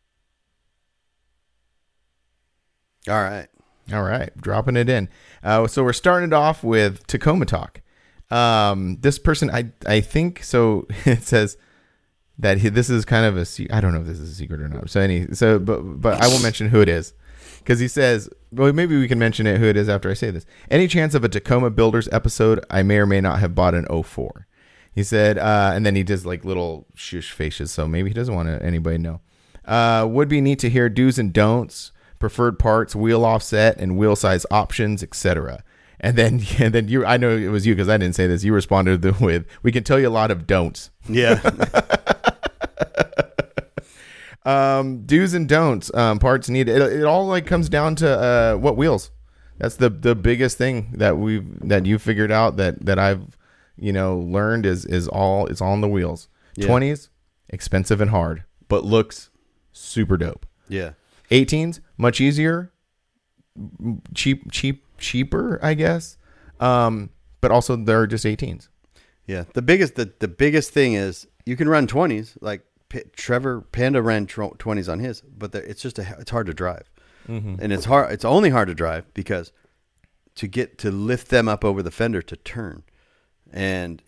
All right. All right, dropping it in. So we're starting it off with Tacoma talk. This person, I think, so it says that this is kind of I don't know if this is a secret or not. But I won't mention who it is because he says, well, maybe we can mention who it is after I say this. Any chance of a Tacoma Builders episode? I may or may not have bought an 04. He said, and then he does like little shush faces, so maybe he doesn't want anybody to know. Would be neat to hear do's and don'ts, preferred parts, wheel offset, and wheel size options, etc. And then you, I know it was you because I didn't say this. You responded with, "We can tell you a lot of don'ts." Yeah. Do's and don'ts, parts needed. It all like comes down to what wheels. That's the biggest thing that you figured out that I've learned is all on the wheels. Yeah. 20s, expensive and hard, but looks super dope. Yeah. 18s, much easier, cheaper, I guess. But also they're just 18s. Yeah. The biggest thing is you can run 20s. Like Trevor Panda ran 20s on his, but it's hard to drive. Mm-hmm. And it's only hard to drive because to lift them up over the fender to turn. And,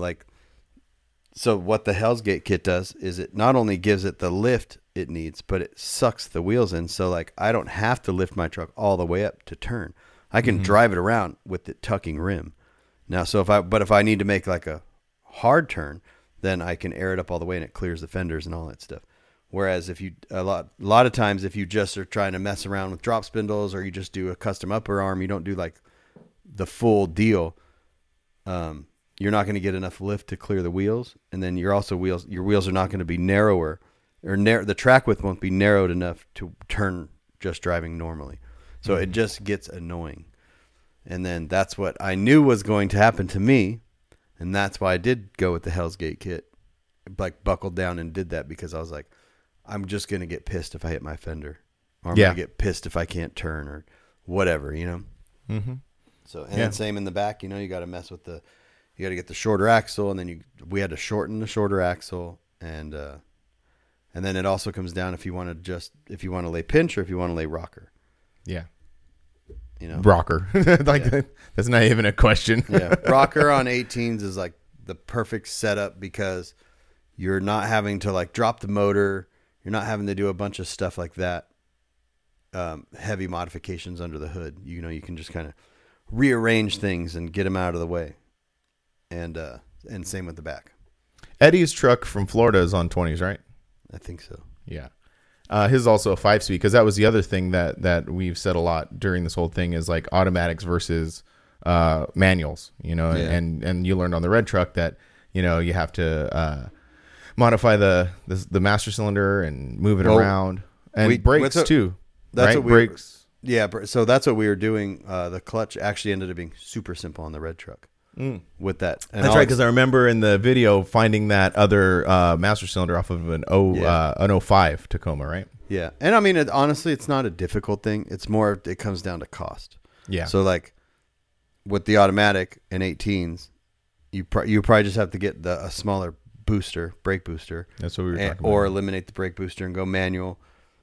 so what the Hell's Gate kit does is it not only gives it the lift it needs, but it sucks the wheels in. So like I don't have to lift my truck all the way up to turn. I can drive it around with the tucking rim. Now, if I need to make like a hard turn, then I can air it up all the way and it clears the fenders and all that stuff. Whereas if a lot of times if you just are trying to mess around with drop spindles or you just do a custom upper arm, you don't do like the full deal. You're not going to get enough lift to clear the wheels, and then your wheels are not going to be narrower, or the track width won't be narrowed enough to turn just driving normally. So it just gets annoying. And then that's what I knew was going to happen to me, and that's why I did go with the Hell's Gate kit. Like buckled down and did that because I was like, I'm just going to get pissed if I hit my fender, or I'm going to get pissed if I can't turn or whatever, Mm-hmm. So then same in the back, you got to mess with you got to get the shorter axle, and then we had to shorten the shorter axle, and then it also comes down if you want to lay pinch or if you want to lay rocker. Yeah. Rocker. That's not even a question. Yeah. Rocker on 18s is like the perfect setup because you're not having to like drop the motor. You're not having to do a bunch of stuff like that. Heavy modifications under the hood. You can just kind of rearrange things and get them out of the way. And same with the back. Eddie's truck from Florida is on 20s, right? I think so. Yeah. His is also a 5-speed because that was the other thing that we've said a lot during this whole thing is like automatics versus manuals, and you learned on the red truck that, you have to modify the master cylinder and move it around and brakes too. That's right? what brakes. Yeah. So that's what we were doing. The clutch actually ended up being super simple on the red truck. With that. And that's right, because I remember in the video finding that other master cylinder off of an 05 Tacoma, right? Yeah. And I mean, honestly, it's not a difficult thing. It's more, it comes down to cost. Yeah. So like with the automatic and 18s, you probably just have to get a smaller brake booster. That's what we were talking about. Or eliminate the brake booster and go manual.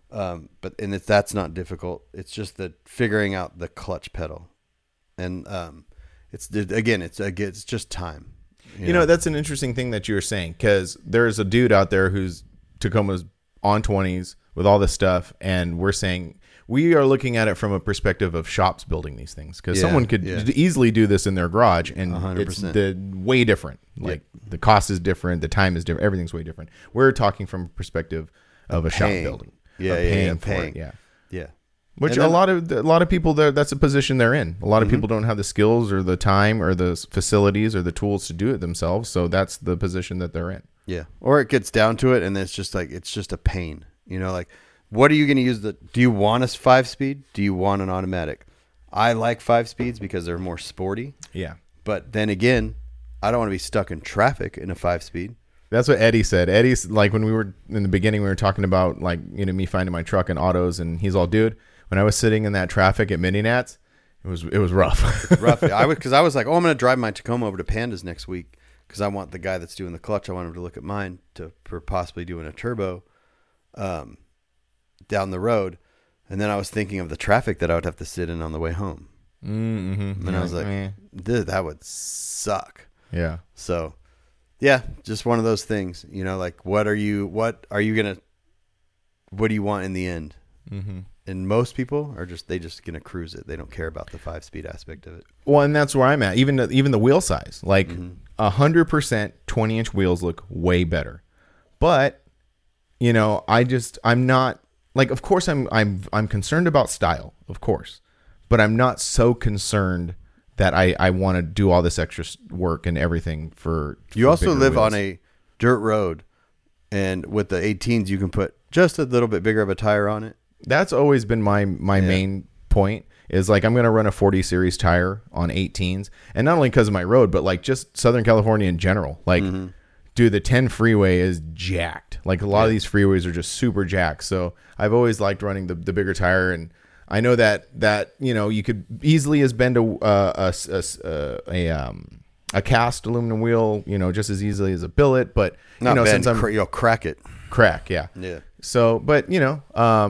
That's not difficult. It's just figuring out the clutch pedal. And, it's just time. That's an interesting thing that you were saying because there's a dude out there who's Tacoma's on 20s with all this stuff, and we're saying we are looking at it from a perspective of shops building these things because someone could easily do this in their garage, and 100%. It's way different. Like the cost is different, the time is different, everything's way different. We're talking from a perspective of a shop building, paying for it. Yeah. Which a lot of people that's a position they're in. A lot of people don't have the skills or the time or the facilities or the tools to do it themselves. So that's the position that they're in. Yeah. Or it gets down to it and it's just a pain. Like what are you going to use do you want a 5-speed? Do you want an automatic? I like 5-speeds because they're more sporty. Yeah. But then again, I don't want to be stuck in traffic in a 5-speed. That's what Eddie said. Eddie's like, when we were in the beginning, we were talking about like, you know, me finding my truck in autos, and he's all, dude, when I was sitting in that traffic at Mini Nats, it was rough. Rough. Because I was like, oh, I'm going to drive my Tacoma over to Pandas next week because I want the guy that's doing the clutch. I want him to look at mine for possibly doing a turbo down the road. And then I was thinking of the traffic that I would have to sit in on the way home. Mm-hmm. And I was like, dude, that would suck. Yeah. So, yeah, just one of those things, you know, like what do you want in the end? Mm-hmm. And most people are just going to cruise it. They don't care about the 5-speed aspect of it. Well, and that's where I'm at. Even the wheel size, like 100% 20-inch wheels look way better. But, you know, I'm not like, of course I'm concerned about style, of course, but I'm not so concerned that I want to do all this extra work and everything for You also bigger live wheels. on a dirt road, and with the 18s, you can put just a little bit bigger of a tire on it. That's always been my main point, is like, I'm going to run a 40 series tire on 18s, and not only because of my road, but like just Southern California in general. Like, dude, the 10 freeway is jacked. Like, a lot of these freeways are just super jacked. So I've always liked running the bigger tire, and I know that you know, you could easily as bend a cast aluminum wheel, you know, just as easily as a billet, but Not you know, bend, since you'll crack it. yeah. Yeah. So, but you know,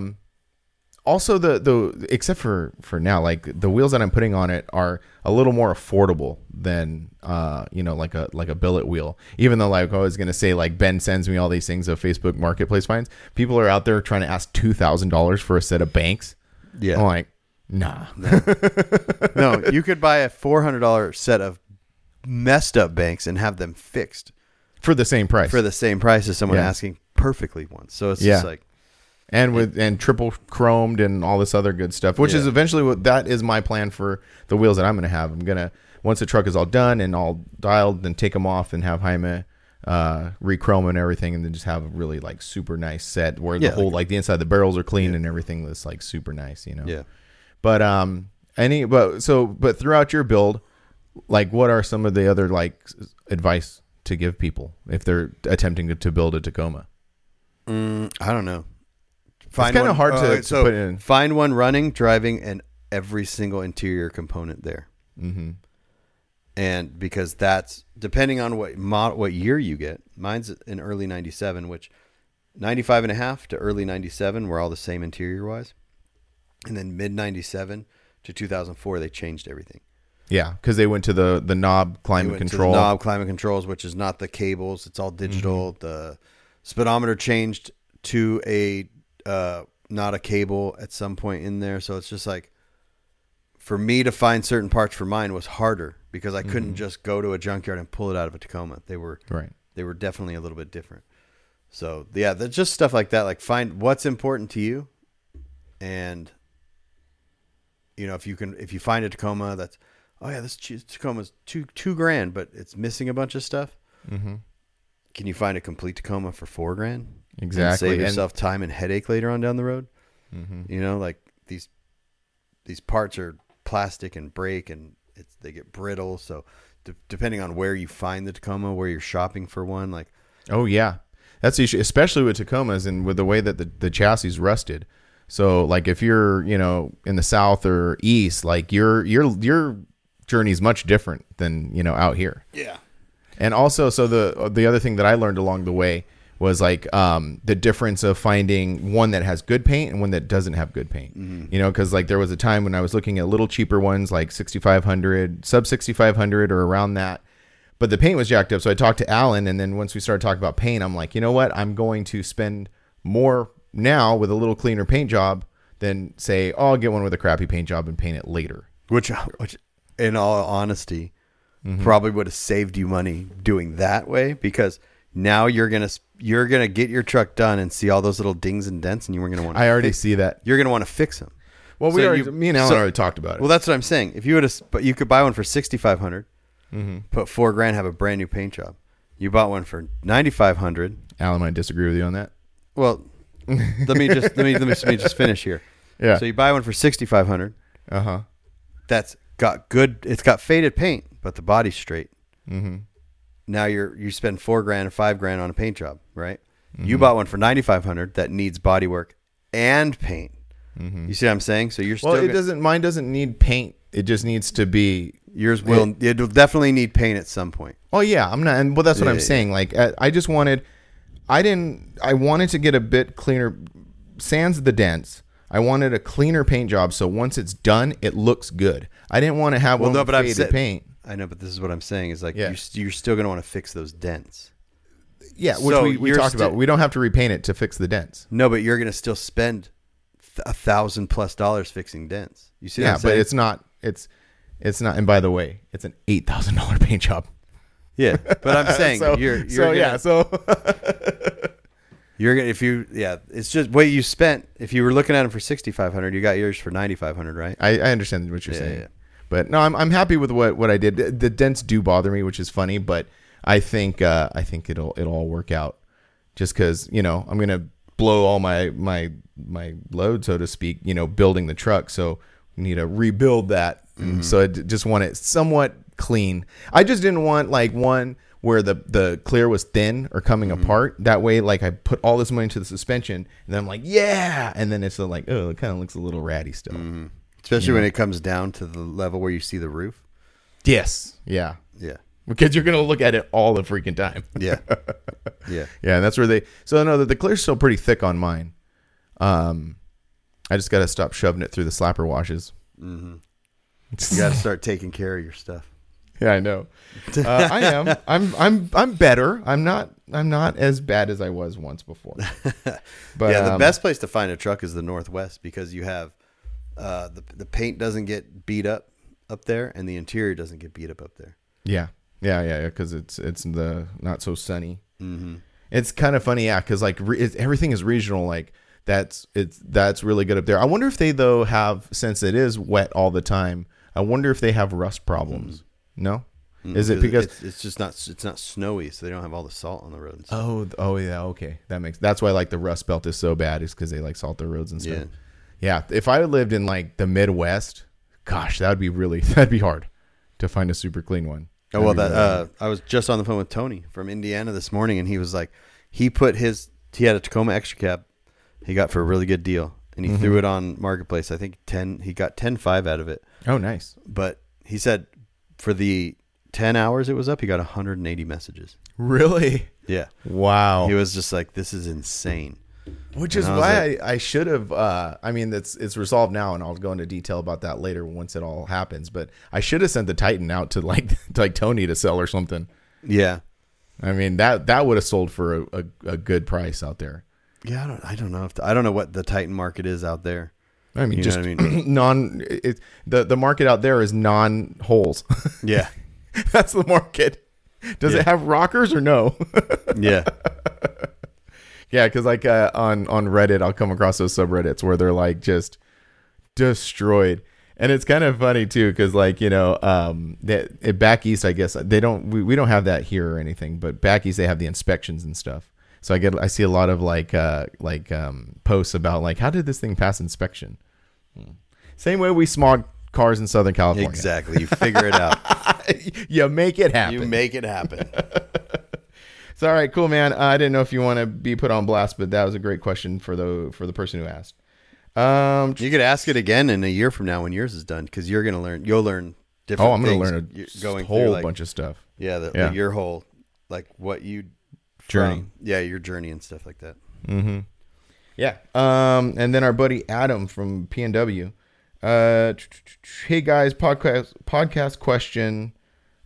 also the except for now, like the wheels that I'm putting on it are a little more affordable than you know, like a billet wheel. Even though, like I was gonna say, like Ben sends me all these things of Facebook Marketplace finds, people are out there trying to ask $2,000 for a set of banks. Yeah. I'm like, nah. No, you could buy a $400 set of messed up banks and have them fixed For the same price. for the same price as someone Yeah. asking perfectly once. So it's Yeah. just like, and triple chromed and all this other good stuff, which is Yeah. eventually that is my plan for the wheels that I'm going to have. I'm going to, once the truck is all done and all dialed, then take them off and have Jaime re-chrome and everything, and then just have a really like super nice set where the whole like the inside of the barrels are clean and everything is like super nice, you know. yeah. But but throughout your build, like, what are some of the other like advice to give people if they're attempting to build a Tacoma? I don't know. It's kind of hard to put in. Find one running, driving, and every single interior component there. Mm-hmm. And because that's depending on what year you get. Mine's in early 97, which 95 and a half to early 97 were all the same interior wise. And then mid 97 to 2004, they changed everything. Yeah, because they went to the knob climate control. To the knob climate controls, which is not the cables. It's all digital. Mm-hmm. The speedometer changed to a not a cable at some point in there. So it's just like, for me to find certain parts for mine was harder because I couldn't just go to a junkyard and pull it out of a Tacoma. They were definitely a little bit different. So yeah, that's just stuff like that. Like, find what's important to you, and you know, if you find a Tacoma that's, oh yeah, this Tacoma's $2,000, but it's missing a bunch of stuff. Mm-hmm. Can you find a complete Tacoma for $4,000? Exactly. And save yourself time and headache later on down the road. Mm-hmm. You know, like these parts are plastic and break, and they get brittle. So depending on where you find the Tacoma, where you're shopping for one, like, oh yeah, that's the issue, especially with Tacomas and with the way that the chassis rusted. So like, if you're, you know, in the south or east, like your journey is much different than, you know, out here. yeah. And also, so the other thing that I learned along the way was like the difference of finding one that has good paint and one that doesn't have good paint. Mm-hmm. You know, because like there was a time when I was looking at little cheaper ones like 6,500, sub 6,500 or around that, but the paint was jacked up. So I talked to Alan, and then once we started talking about paint, I'm like, you know what? I'm going to spend more now with a little cleaner paint job than say, oh, I'll get one with a crappy paint job and paint it later. Which in all honesty, probably would have saved you money doing that way, because now you're gonna get your truck done and see all those little dings and dents, and you weren't gonna want. I already see that. You're gonna want to fix them. Well, me and Alan already talked about it. Well, that's what I'm saying. If you would have, but you could buy one for $6,500, put $4,000, have a brand new paint job. You bought one for $9,500. Alan might disagree with you on that. Well, let me just finish here. Yeah. So you buy one for $6,500. That's got good. It's got faded paint, but the body's straight. Mm-hmm. now you spend $4,000 or $5,000 on a paint job, right? Mm-hmm. You bought one for $9,500 that needs body work and paint. Mm-hmm. You see what I'm saying? So you're still mine doesn't need paint. It just needs to be yours will it'll definitely need paint at some point. Oh yeah, I'm not, and well, that's what I'm saying. Like, I wanted to get a bit cleaner, sans the dents. I wanted a cleaner paint job, so once it's done, it looks good. I didn't want to have faded paint. I know, but this is what I'm saying is like you're still going to want to fix those dents. Yeah, which So we talked about. We don't have to repaint it to fix the dents. No, but you're going to still spend $1,000+ fixing dents. You see? What I'm saying? But it's not. It's not. And by the way, it's an $8,000 paint job. Yeah, but I'm saying you're gonna, it's just what you spent. If you were looking at them for $6,500, you got yours for $9,500, right? I understand what you're saying. Yeah. But no, I'm happy with what I did. The dents do bother me, which is funny, but I think it'll all work out. Just because I'm gonna blow all my load, so to speak, building the truck. So we need to rebuild that. Mm-hmm. So I just want it somewhat clean. I just didn't want like one where the clear was thin or coming apart. That way, like I put all this money into the suspension, and then I'm like, yeah, and then it's like, oh, it kind of looks a little ratty still. Mm-hmm. Especially when it comes down to the level where you see the roof. Yes. Yeah. Yeah. Because you're gonna look at it all the freaking time. Yeah. Yeah. Yeah. And that's where the clear's still pretty thick on mine. I just got to stop shoving it through the slapper washes. Mm-hmm. You got to start taking care of your stuff. Yeah, I know. I am. I'm better. I'm not as bad as I was once before. But yeah, the best place to find a truck is the Northwest because you have the paint doesn't get beat up there, and the interior doesn't get beat up there. Yeah. Because it's the not so sunny. Mm-hmm. It's kind of funny, yeah. Because like everything is regional. Like that's really good up there. I wonder if they though have, since it is wet all the time, I wonder if they have rust problems. Mm-hmm. No, is it because it's not snowy, so they don't have all the salt on the road? Oh yeah, okay, that's why like the Rust Belt is so bad, is because they like salt their roads and stuff. Yeah, if I lived in like the Midwest, gosh, that'd be hard to find a super clean one. I was just on the phone with Tony from Indiana this morning, and he was like, he had a Tacoma Extra Cab he got for a really good deal, and he threw it on Marketplace. I think he got 10.5 out of it. Oh, nice. But he said for the 10 hours it was up, he got 180 messages. Really? Yeah. Wow. He was just like, this is insane. Which is why I should have. I mean, it's resolved now, and I'll go into detail about that later once it all happens. But I should have sent the Titan out to like Tony to sell or something. Yeah. I mean, that would have sold for a good price out there. Yeah, I don't know I don't know what the Titan market is out there. I mean, know what I mean? The market out there is non-holes. Yeah. That's the market. Does it have rockers or no? Yeah. Yeah, because like on Reddit, I'll come across those subreddits where they're like just destroyed. And it's kind of funny too, because like, back east, I guess we don't have that here or anything, but back east they have the inspections and stuff. So I see a lot of like posts about like, how did this thing pass inspection? Same way we smog cars in Southern California. Exactly. You figure it out. You make it happen. You make it happen. So, all right, cool, man. I didn't know if you want to be put on blast, but that was a great question for the person who asked. You could ask it again in a year from now when yours is done, because you'll learn different. Oh, I'm going to learn a whole bunch of stuff. Yeah, your whole what you journey. Your journey and stuff like that. Mm-hmm. Yeah. And then our buddy Adam from PNW. Hey guys, podcast question.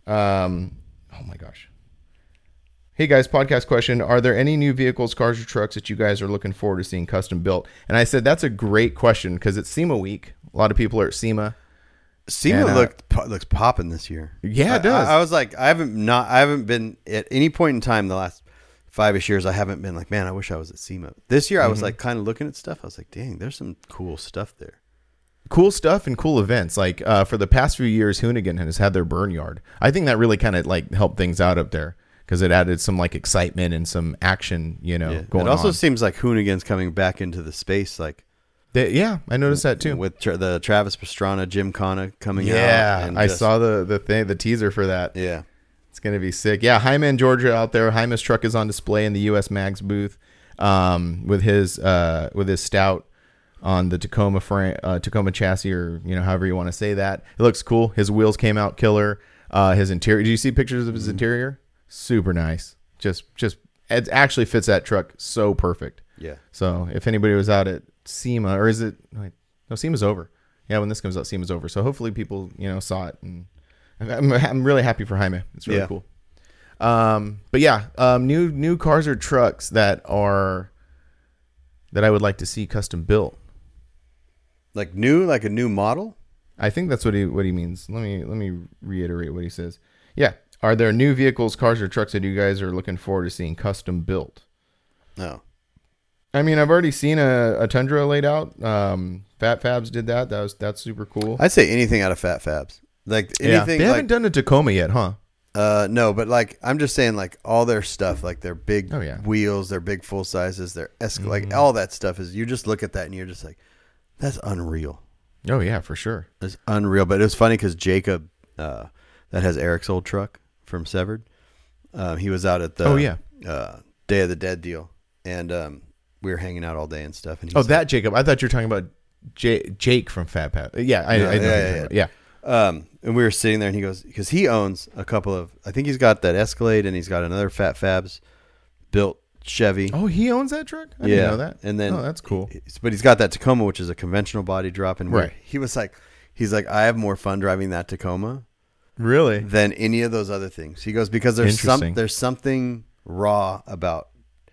Oh my gosh. Hey guys, podcast question. Are there any new vehicles, cars, or trucks that you guys are looking forward to seeing custom built? And I said, that's a great question because it's SEMA week. A lot of people are at SEMA. SEMA looks popping this year. Yeah, it does. I was like, I haven't been at any point in time the last 5-ish years. I haven't been like, man, I wish I was at SEMA. This year, I was like kind of looking at stuff. I was like, dang, there's some cool stuff there. Cool stuff and cool events. Like for the past few years, Hoonigan has had their burn yard. I think that really kind of like helped things out up there, because it added some like excitement and some action, going on. It also seems like Hoonigan's coming back into the space. Like, I noticed that too. With the Travis Pastrana, Jim Connor coming out. Yeah, I saw the teaser for that. Yeah. It's going to be sick. Yeah, Jaime in Georgia out there. Jaime's truck is on display in the US Mags booth with his Stout on the Tacoma chassis, or however you want to say that. It looks cool. His wheels came out killer. His interior. Do you see pictures of his interior? Super nice. Just it actually fits that truck so perfect. Yeah. So if anybody was out at SEMA, or is it? No, SEMA's over. Yeah, when this comes out, SEMA's over. So hopefully people saw it, and I'm really happy for Jaime. It's really cool. But yeah, new cars or trucks that I would like to see custom built. Like a new model? I think that's what he means. Let me reiterate what he says. Yeah. Are there new vehicles, cars, or trucks that you guys are looking forward to seeing custom built? No. I mean, I've already seen a Tundra laid out. Fat Fabs did that. That's super cool. I'd say anything out of Fat Fabs. Like anything. They haven't done a Tacoma yet, huh? No, but like I'm just saying, like all their stuff, like their big wheels, their big full sizes, their like all that stuff is. You just look at that and you're just like, that's unreal. Oh yeah, for sure. It's unreal. But it was funny because Jacob, that has Eric's old truck from Severed, he was out at the Day of the Dead deal, and we were hanging out all day and stuff. And that Jacob, I thought you were talking about Jake from Fat Pat. Yeah, I know. Yeah. And we were sitting there, and he goes, because he owns a couple of, I think he's got that Escalade, and he's got another Fat Fabs built Chevy. Oh, he owns that truck? I didn't know that. And then, that's cool. But he's got that Tacoma, which is a conventional body drop. And right. He was like, I have more fun driving that Tacoma. Really? Than any of those other things. He goes, because there's something raw about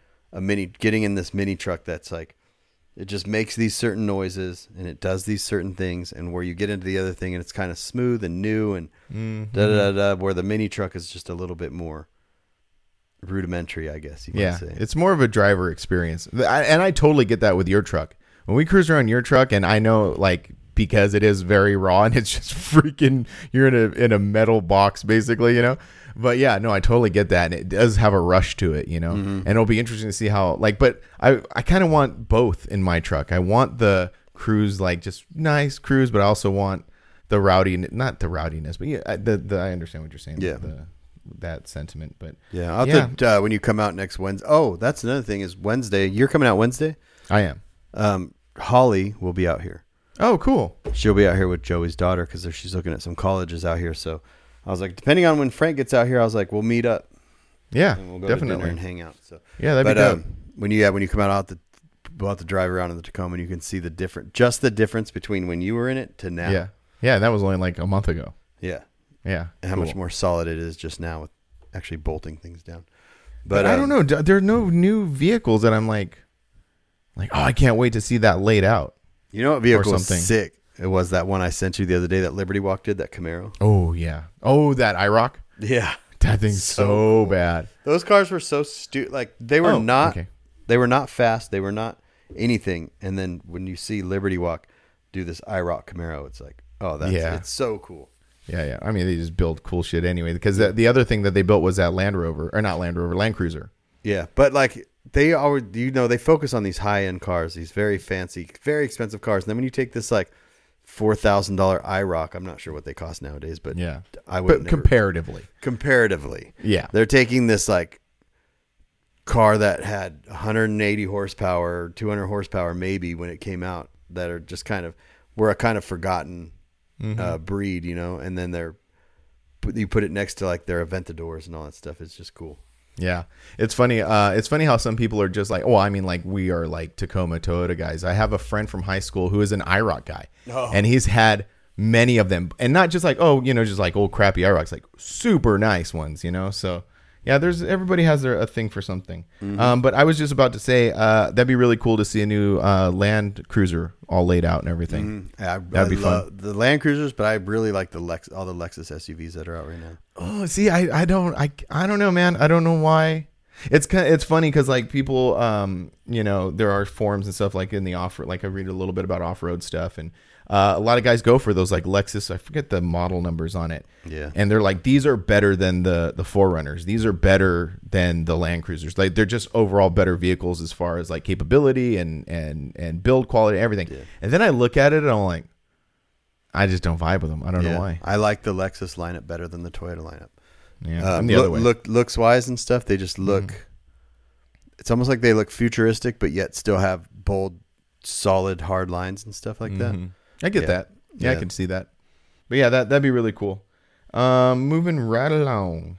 getting in this mini truck that's like, it just makes these certain noises and it does these certain things, and where you get into the other thing and it's kind of smooth and new and where the mini truck is just a little bit more rudimentary, I guess you might say. It's more of a driver experience. And I totally get that with your truck. When we cruise around your truck, and I know like because it is very raw and it's just freaking, you're in a metal box basically, But yeah, no, I totally get that. And it does have a rush to it, and it'll be interesting to see how, but I kind of want both in my truck. I want the cruise, like just nice cruise, but I also want the not the rowdiness, but I understand what you're saying. Yeah. That sentiment, but yeah. When you come out next Wednesday, that's another thing is Wednesday. You're coming out Wednesday? I am. Holly will be out here. Oh, cool. She'll be out here with Joey's daughter because she's looking at some colleges out here. So I was like, depending on when Frank gets out here, I was like, we'll meet up. Yeah, and we'll go definitely to dinner and hang out. So yeah, that'd be good. When you come out the drive around in the Tacoma, and you can see the difference between when you were in it to now. Yeah, that was only like a month ago. Yeah, and how much more solid it is just now with actually bolting things down. But I don't know. There are no new vehicles that I'm like, oh, I can't wait to see that laid out. You know what vehicle was sick? It was that one I sent you the other day that Liberty Walk did, that Camaro. Oh, yeah. Oh, that IROC? Yeah. That thing's so cool. Bad. Those cars were so stupid. Like, they were they were not fast. They were not anything. And then when you see Liberty Walk do this IROC Camaro, it's like, it's so cool. Yeah. I mean, they just build cool shit anyway. Because the other thing that they built was that Land Cruiser. Yeah. But like, they always, they focus on these high-end cars, these very fancy, very expensive cars. And then when you take this like $4,000 IROC, I'm not sure what they cost nowadays, but yeah, comparatively, yeah, they're taking this like car that had 180 horsepower, 200 horsepower maybe when it came out, that are just were a kind of forgotten breed, and then you put it next to like their Aventadors and all that stuff. It's just cool. Yeah, it's funny. It's funny how some people are just like, we are like Tacoma Toyota guys. I have a friend from high school who is an IROC guy, and he's had many of them, and not just like just like old crappy IROCs, like super nice ones, So yeah, everybody has a thing for something. But I was just about to say that'd be really cool to see a new Land Cruiser all laid out and everything. Yeah, that'd be fun. The Land Cruisers, but I really like all the Lexus SUVs that are out right now. Oh, see, I don't know, man. I don't know why. It's funny because like people, there are forums and stuff like in the like I read a little bit about off-road stuff, and a lot of guys go for those like Lexus. I forget the model numbers on it. Yeah. And they're like, these are better than the 4Runners. These are better than the Land Cruisers. Like they're just overall better vehicles as far as like capability and build quality, everything. Yeah. And then I look at it and I'm like, I just don't vibe with them. I don't know why. I like the Lexus lineup better than the Toyota lineup. Yeah, I'm the other way. Looks wise and stuff. They just look. It's almost like they look futuristic, but yet still have bold, solid, hard lines and stuff like that. I get Yeah. that. Yeah, I Yeah. can see that. But yeah, that'd be really cool. Moving right along.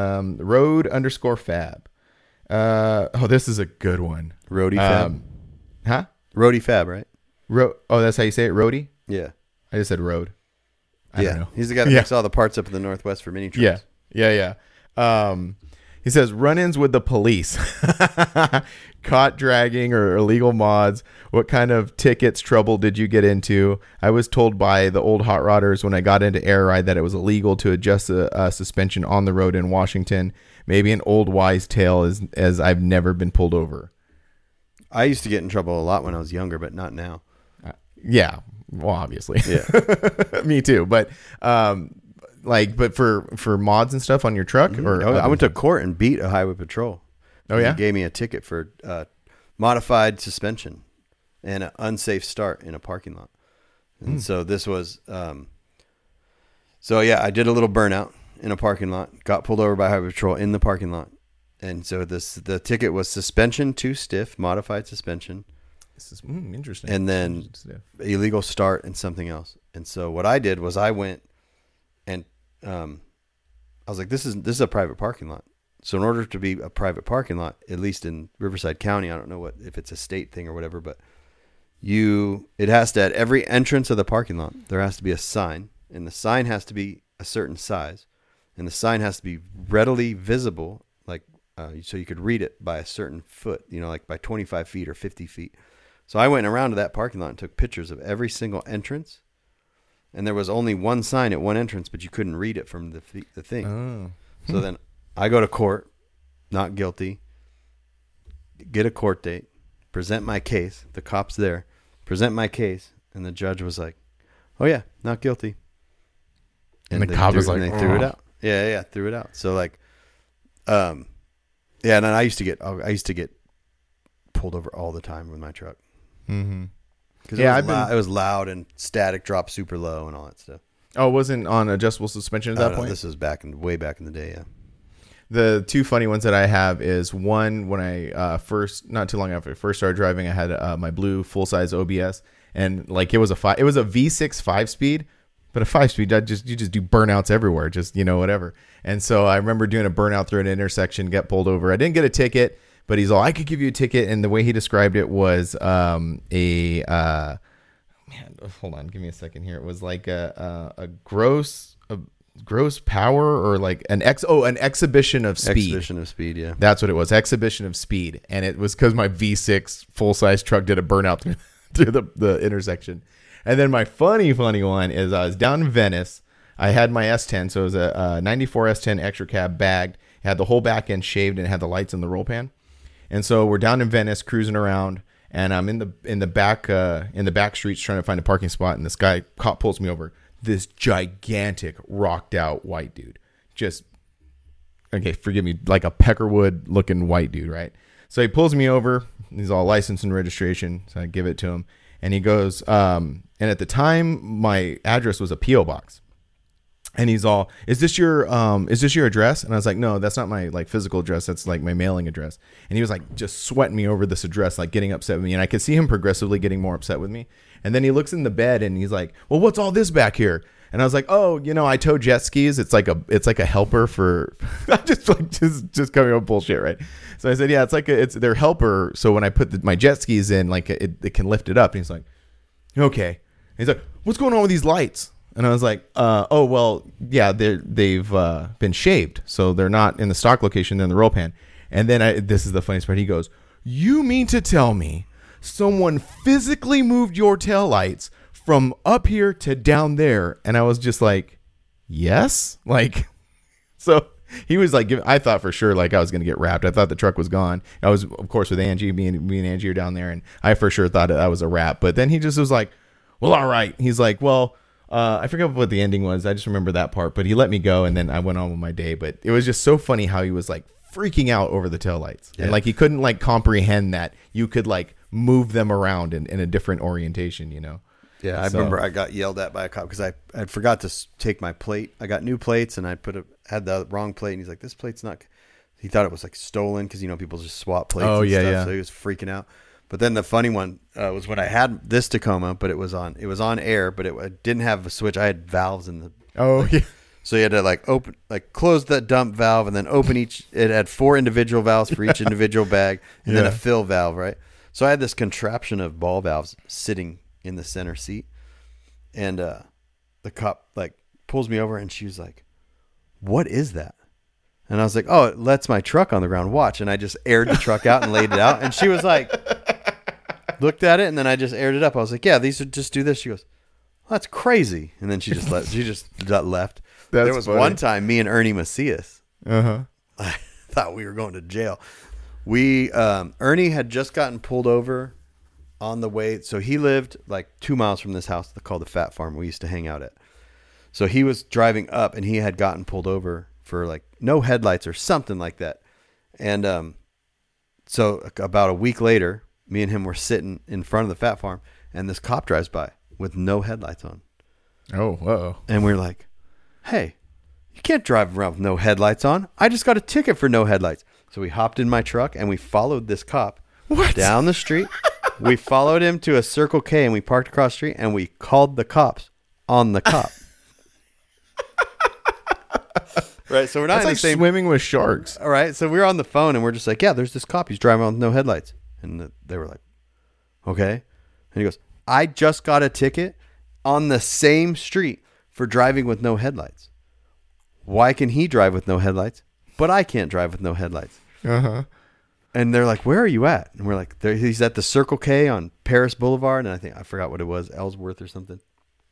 Road_Fab. This is a good one. Roadie Fab. Huh? Roadie Fab, right? That's how you say it, Roadie? Yeah. I just said road. I don't know. He's the guy that Yeah. makes all the parts up in the Northwest for mini trucks. Yeah. He says run-ins with the police, caught dragging or illegal mods. What kind of tickets trouble did you get into? I was told by the old hot rodders when I got into Air Ride that it was illegal to adjust a suspension on the road in Washington. Maybe an old wise tale as I've never been pulled over. I used to get in trouble a lot when I was younger, but not now. Yeah, well, obviously. Yeah. Me too. But but for mods and stuff on your truck, or I went to court and beat a highway patrol. Oh, yeah? He gave me a ticket for modified suspension and an unsafe start in a parking lot. And so this was, I did a little burnout in a parking lot, got pulled over by highway patrol in the parking lot. And so the ticket was suspension too stiff, modified suspension. This is interesting. And then illegal start and something else. And so what I did was I went and I was like, this is a private parking lot. So in order to be a private parking lot, at least in Riverside County, I don't know if it's a state thing or whatever, but it has to, at every entrance of the parking lot, there has to be a sign, and the sign has to be a certain size, and the sign has to be readily visible, like so you could read it by a certain foot, like by 25 feet or 50 feet. So I went around to that parking lot and took pictures of every single entrance. And there was only one sign at one entrance, but you couldn't read it from the thing. Oh. So then I go to court, not guilty, get a court date, present my case. The cop's there, present my case. And the judge was like, oh, yeah, not guilty. And the cop was like, and they threw it out. Yeah, threw it out. So and then I used to get pulled over all the time with my truck. Mm-hmm. Because it was loud and static drop super low and all that stuff. Oh, it wasn't on adjustable suspension at that point? This was way back in the day, yeah. The two funny ones that I have is one, when I not too long after I first started driving, I had my blue full-size OBS, and it was a V6 5-speed, but a 5-speed, you just do burnouts everywhere, just, whatever. And so I remember doing a burnout through an intersection, get pulled over. I didn't get a ticket, but he's all, I could give you a ticket. And the way he described it was hold on, give me a second here. It was like a gross power, or like an exhibition of speed. Exhibition of speed, yeah. That's what it was, exhibition of speed. And it was because my V6 full-size truck did a burnout through the intersection. And then my funny one is I was down in Venice. I had my S10, so it was a 94 S10 extra cab bagged. It had the whole back end shaved and it had the lights in the roll pan. And so we're down in Venice cruising around, and I'm in the back streets trying to find a parking spot, and this cop pulls me over. This gigantic rocked out white dude, just, okay, forgive me, like a Peckerwood looking white dude, right? So he pulls me over. He's all license and registration, so I give it to him, and he goes, and at the time my address was a PO box. And he's all, is this your address? And I was like, no, that's not my physical address. That's like my mailing address. And he was like just sweating me over this address, like getting upset with me. And I could see him progressively getting more upset with me. And then he looks in the bed and he's like, well, what's all this back here? And I was like, oh, I tow jet skis. It's like a helper for, just coming up with bullshit, right? So I said, yeah, it's their helper. So when I put my jet skis in, it can lift it up. And he's like, okay. And he's like, what's going on with these lights? And I was like, oh, well, yeah, they've been shaved. So they're not in the stock location, they're in the roll pan. And then this is the funniest part. He goes, you mean to tell me someone physically moved your taillights from up here to down there? And I was just like, yes. So he was like, I thought for sure I was going to get wrapped. I thought the truck was gone. I was, of course, with Angie. Me and Angie are down there. And I for sure thought that was a wrap. But then he just was like, well, all right. He's like, well, I forget what the ending was. I just remember that part, but he let me go, and then I went on with my day. But it was just so funny how he was freaking out over the taillights, and he couldn't comprehend that you could move them around in a different orientation, Yeah, I remember I got yelled at by a cop because I forgot to take my plate. I got new plates and I had the wrong plate, and he's like, "This plate's not." He thought it was like stolen because people just swap plates. Oh, and yeah, stuff, yeah. So he was freaking out. But then the funny one was when I had this Tacoma, but it was on air, but it didn't have a switch. I had valves in the. Oh yeah. So you had to close the dump valve and then open each. It had 4 individual valves for each individual bag, and then a fill valve, right? So I had this contraption of ball valves sitting in the center seat, and the cop pulls me over, and she was like, "What is that?" And I was like, "Oh, it lets my truck on the ground. Watch." And I just aired the truck out and laid it out, and she was like, looked at it, and then I just aired it up. I was like, "Yeah, these would just do this." She goes, "Oh, that's crazy," and then she just left. She just left. That's there was funny. one time, me and Ernie Macias. Uh-huh. I thought we were going to jail. Ernie had just gotten pulled over on the way. So he lived 2 miles from this house called the Fat Farm we used to hang out at. So he was driving up, and he had gotten pulled over for no headlights or something like that. And so about a week later, me and him were sitting in front of the Fat Farm, and this cop drives by with no headlights on. Oh, uh-oh. And we're like, "Hey, you can't drive around with no headlights on. I just got a ticket for no headlights." So we hopped in my truck and we followed this cop down the street. We followed him to a Circle K, and we parked across the street, and we called the cops on the cop. Right. So we're not That's in like the same. swimming with sharks. All right. So we're on the phone, and we're just like, "Yeah, there's this cop. He's driving around with no headlights." And they were like, "Okay." And he goes, "I just got a ticket on the same street for driving with no headlights. Why can he drive with no headlights, but I can't drive with no headlights?" Uh-huh. And they're like, "Where are you at?" And we're like, "He's at the Circle K on Paris Boulevard." And I forgot what it was, Ellsworth or something.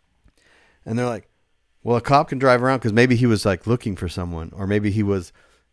And they're like, "Well, a cop can drive around because maybe he was looking for someone, or maybe he was,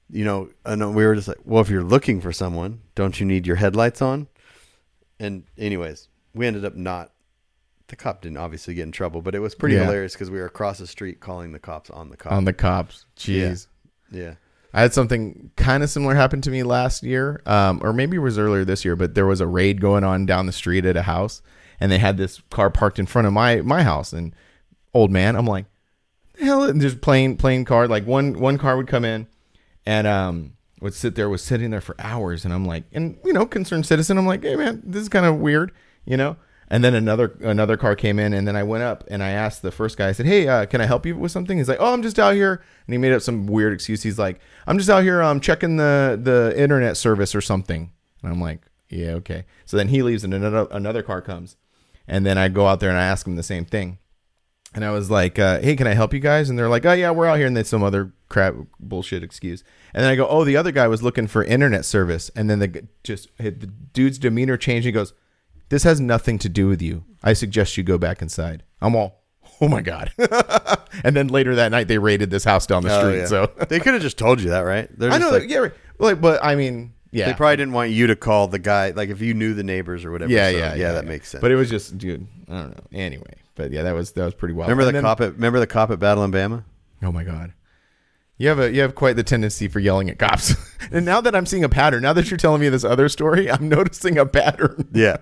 and we were just like, well, if you're looking for someone, don't you need your headlights on?" And anyways, we ended up the cop didn't obviously get in trouble, but it was pretty hilarious because we were across the street calling the cops on the cop. On the cops. Jeez. Yeah. I had something kind of similar happen to me last year, or maybe it was earlier this year, but there was a raid going on down the street at a house, and they had this car parked in front of my house. And old man, I'm like, hell, and just playing card. One car would come in and was sitting there for hours, and I'm like, and concerned citizen, I'm like, "Hey man, this is kind of weird, And then another car came in, and then I went up and I asked the first guy, I said, "Hey, can I help you with something?" He's like, "Oh, I'm just out here." And he made up some weird excuse. He's like, "I'm just out here checking the internet service or something." And I'm like, "Yeah, okay." So then he leaves, and another car comes. And then I go out there and I ask him the same thing. And I was like, "Hey, can I help you guys?" And they're like, "Oh yeah, we're out here." And then some other crap bullshit excuse. And then I go, "Oh, the other guy was looking for internet service." And then the dude's demeanor changed. He goes, "This has nothing to do with you. I suggest you go back inside." I'm all, oh my God. And then later that night they raided this house down the street. Yeah. So They could have just told you that, right? They're I just know, yeah, right. But I mean, yeah, They probably didn't want you to call the guy, if you knew the neighbors or whatever. yeah, So, that makes sense. But it was just, dude, I don't know. Anyway, but yeah, that was pretty wild. remember And the cop at Battle in Bama? Oh my God. You have quite the tendency for yelling at cops. And now that I'm seeing a pattern, now that you're telling me this other story, I'm noticing a pattern. Yeah.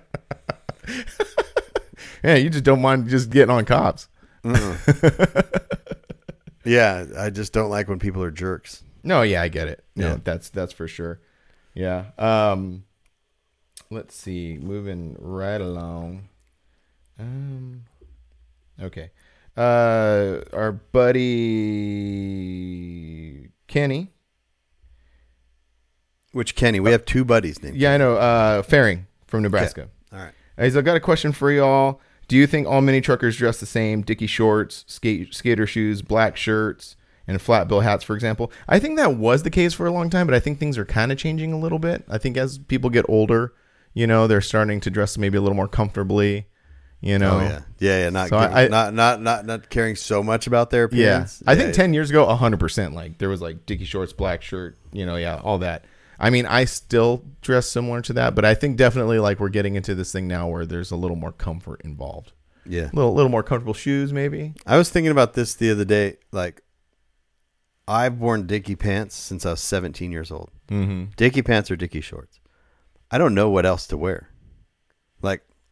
Yeah, you just don't mind just getting on cops. Yeah, I just don't like when people are jerks. No, yeah, I get it. No, Yeah. that's for sure. Yeah. Let's see. Moving right along. Okay. Our buddy Kenny. Which Kenny? We have 2 buddies named. Yeah, I know. Faring from Nebraska. All right. He's like, "I've got a question for y'all. Do you think all mini truckers dress the same? Dickie shorts, skater shoes, black shirts, and flat bill hats, for example?" I think that was the case for a long time, but I think things are kind of changing a little bit. I think as people get older, they're starting to dress maybe a little more comfortably. Oh yeah. Not So not caring so much about their appearance. I think 10 years ago, 100%. There was Dickie shorts, black shirt, all that. I mean, I still dress similar to that, but I think definitely we're getting into this thing now where there's a little more comfort involved. Yeah. Little more comfortable shoes, maybe. I was thinking about this the other day. I've worn Dickie pants since I was 17 years old. Mm-hmm. Dickie pants or Dickie shorts. I don't know what else to wear.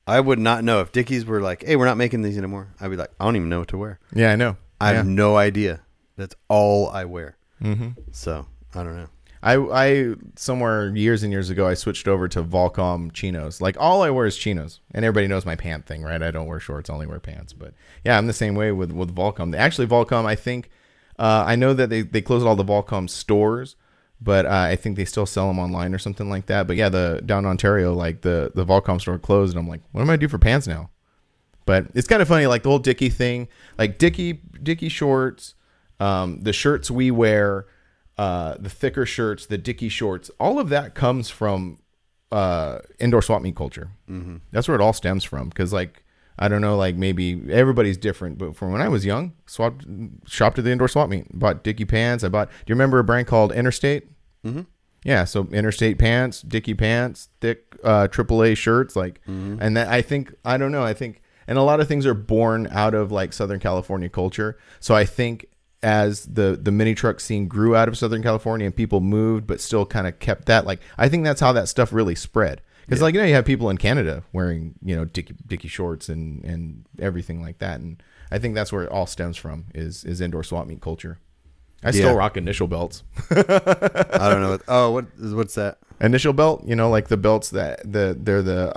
I would not know if Dickies were like, "Hey, we're not making these anymore." I'd be like, "I don't even know what to wear. Yeah, I know. I Yeah. have no idea. That's all I wear." Mm-hmm. So I don't know. I somewhere years and years ago, I switched over to Volcom chinos. Like all I wear is chinos, and everybody knows my pant thing, right? I don't wear shorts, I only wear pants. But yeah, I'm the same way with Volcom. Actually, Volcom, I think I know that they closed all the Volcom stores, but I think they still sell them online or something like that. But yeah, the down in Ontario, like the Volcom store closed, and I'm like, what am I gonna do for pants now? But it's kind of funny, like the whole Dickie thing, like Dickie shorts, the shirts we wear. The thicker shirts, the Dickie shorts, all of that comes from indoor swap meet culture. Mm-hmm. That's where it all stems from. Because, like, I don't know, like maybe everybody's different, but from when I was young, shopped at the indoor swap meet, bought Dickie pants. Do you remember a brand called Interstate? Mm-hmm. Yeah, so Interstate pants, Dickie pants, thick AAA shirts, like, and that I think and a lot of things are born out of like Southern California culture. So I think as the mini truck scene grew out of Southern California and people moved, but still kind of kept that, like, I think that's how that stuff really spread. Because like, you know, you have people in Canada wearing, you know, Dickie shorts and everything like that. And I think that's where it all stems from is indoor swap meet culture. I still rock initial belts. I don't know. What's that? Initial belt, you know, like the belts that they're the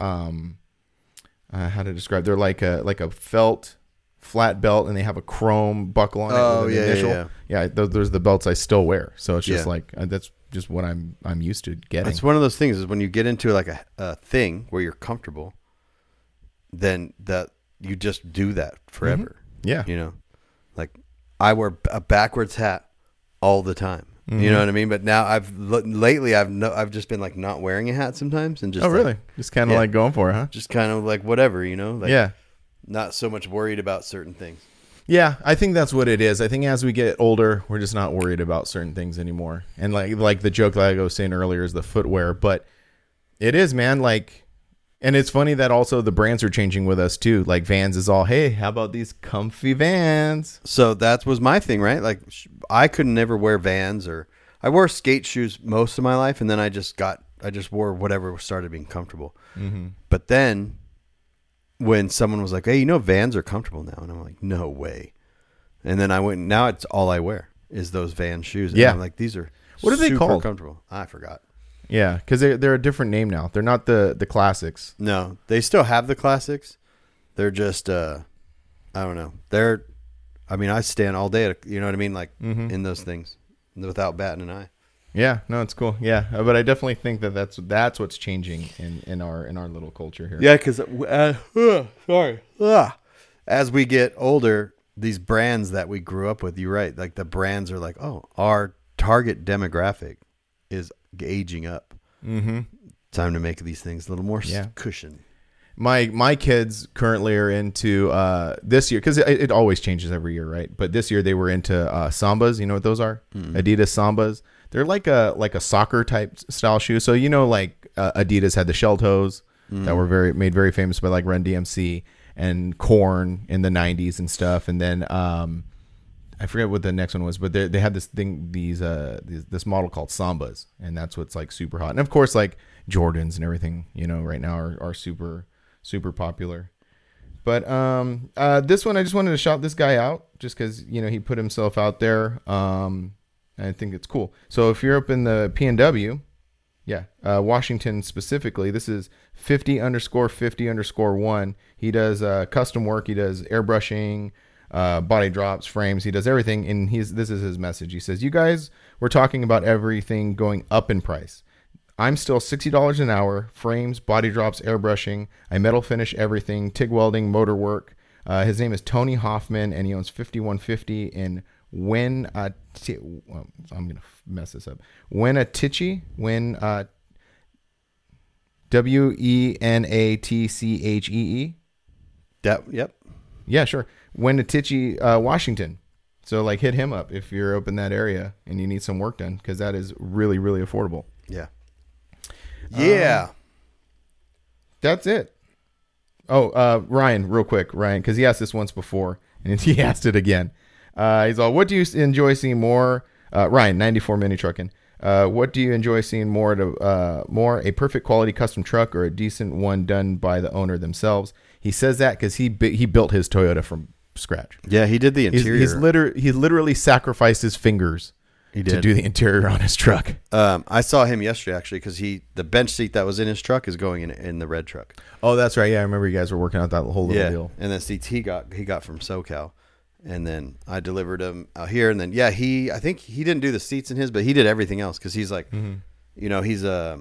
how to describe? They're like a felt flat belt, and they have a chrome buckle on it. With an initial. Yeah. Those are the belts I still wear. So it's just like that's just what I'm used to getting. It's one of those things is when you get into like a thing where you're comfortable, then that you just do that forever. Mm-hmm. Yeah. You know, like I wear a backwards hat all the time. Mm-hmm. You know what I mean? But now lately I've just been like not wearing a hat sometimes and just really just kind of like going for it, huh? Just kind of like whatever, you know? Like, not so much worried about certain things. Yeah, I think that's what it is. I think as we get older, we're just not worried about certain things anymore. And like the joke that I was saying earlier is the footwear, but it is, man, like, and it's funny that also the brands are changing with us too. Like Vans is all, hey, how about these comfy Vans? So that was my thing, right? Like I could never wear Vans, or I wore skate shoes most of my life, and then I just wore whatever started being comfortable. Mm-hmm. But then when someone was like, hey, you know, Vans are comfortable now. And I'm like, no way. And then I went, now it's all I wear is those Vans shoes. And I'm like, these are what are they called? Comfortable. I forgot. Yeah, because they're a different name now. They're not the classics. No, they still have the classics. They're just, I don't know. I stand all day, you know what I mean? Like in those things without batting an eye. Yeah, no, it's cool. Yeah, but I definitely think that's what's changing in our little culture here. Yeah, because as we get older, these brands that we grew up with, you're right. Like the brands are like, oh, our target demographic is aging up. Mm-hmm. Time to make these things a little more cushion. My kids currently are into this year, because it always changes every year, right? But this year they were into Sambas. You know what those are? Mm-hmm. Adidas Sambas. They're like a soccer type style shoe. So, you know, like Adidas had the shell toes that were made very famous by like Run DMC and Korn in the 90s and stuff. And then I forget what the next one was, but they had this thing, this model called Sambas, and that's what's like super hot. And of course, like Jordans and everything, you know, right now are super, super popular. But this one, I just wanted to shout this guy out just because, you know, he put himself out there. I think it's cool. So if you're up in the PNW, Washington specifically, this is 50_50_1. He does custom work. He does airbrushing, body drops, frames. He does everything. And this is his message. He says, you guys were talking about everything going up in price. I'm still $60 an hour, frames, body drops, airbrushing. I metal finish everything, TIG welding, motor work. His name is Tony Hoffman, and he owns 5150 in I'm going to mess this up. Wenatchee, Wenatchee. Yep. Yeah, sure. Wenatchee, Washington. So like hit him up if you're up in that area and you need some work done, because that is really, really affordable. Yeah. Yeah. That's it. Oh, Ryan, real quick, because he asked this once before and he asked it again. He's all, what do you enjoy seeing more? Ryan, 94 Mini Trucking. What do you enjoy seeing more? A perfect quality custom truck or a decent one done by the owner themselves? He says that because he built his Toyota from scratch. Yeah, he did the interior. He literally sacrificed his fingers to do the interior on his truck. I saw him yesterday actually because the bench seat that was in his truck is going in the red truck. Oh, that's right. Yeah, I remember you guys were working out that whole little deal. And the seats he got from SoCal, and then I delivered them out here. And then I think he didn't do the seats in his, but he did everything else because he's like, he's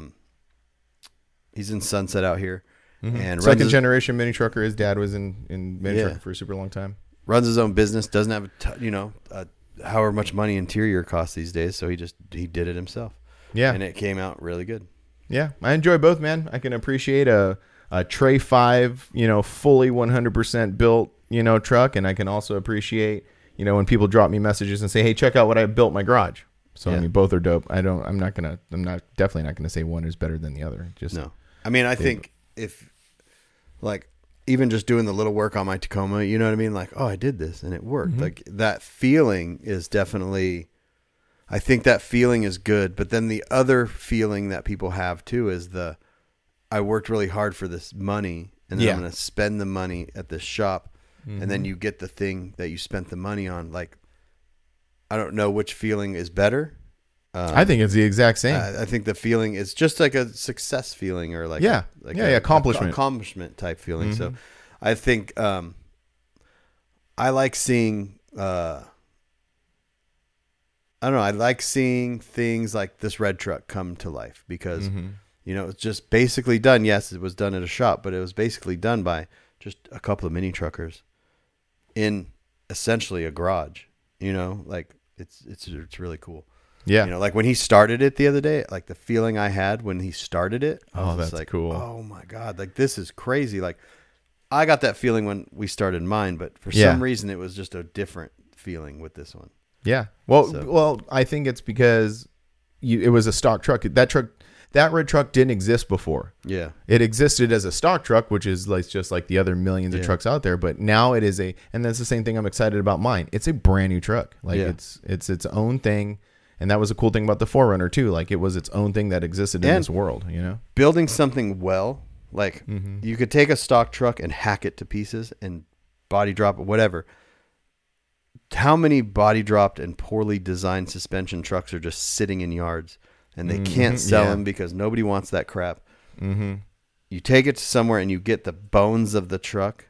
in Sunset out here, and second generation mini trucker. His dad was in mini trucking for a super long time. Runs his own business, doesn't have however much money interior costs these days, so he did it himself. Yeah, and it came out really good. Yeah, I enjoy both, man. I can appreciate a Trey 5, fully 100% built, truck, and I can also appreciate, when people drop me messages and say, "Hey, check out what I built in my garage." So I mean, both are dope. Definitely not gonna say one is better than the other. Just no. I mean, I think if like even just doing the little work on my Tacoma, you know what I mean? Like, oh, I did this and it worked. Like that feeling is definitely, I think that feeling is good. But then the other feeling that people have too is I worked really hard for this money and then I'm going to spend the money at this shop. And then you get the thing that you spent the money on. Like, I don't know which feeling is better. I think it's the exact same. I think the feeling is just like a success feeling or like accomplishment type feeling. So I think I like seeing I like seeing things like this red truck come to life because it's just basically done. Yes, it was done at a shop, but it was basically done by just a couple of mini truckers in essentially a garage. Like it's really cool. Yeah. Like when he started it the other day, like the feeling I had when he started it, I was like, cool. Oh my God. Like this is crazy. Like I got that feeling when we started mine, but for some reason it was just a different feeling with this one. Yeah. Well, I think it's because it was a stock truck. That red truck didn't exist before. Yeah. It existed as a stock truck, which is like just like the other millions of trucks out there. But now it is and that's the same thing I'm excited about mine. It's a brand new truck. Like it's its own thing. And that was a cool thing about the 4Runner too. Like it was its own thing that existed in this world, Building something well, like you could take a stock truck and hack it to pieces and body drop it, whatever. How many body dropped and poorly designed suspension trucks are just sitting in yards and they can't sell them because nobody wants that crap. You take it to somewhere and you get the bones of the truck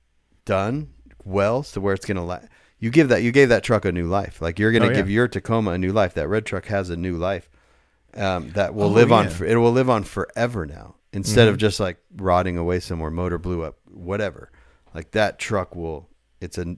done well to where it's going to last. You gave that truck a new life. Like you're going to give your Tacoma a new life. That red truck has a new life that will live on. It will live on forever now, instead of just like rotting away somewhere. Motor blew up, whatever. Like that truck will. It's a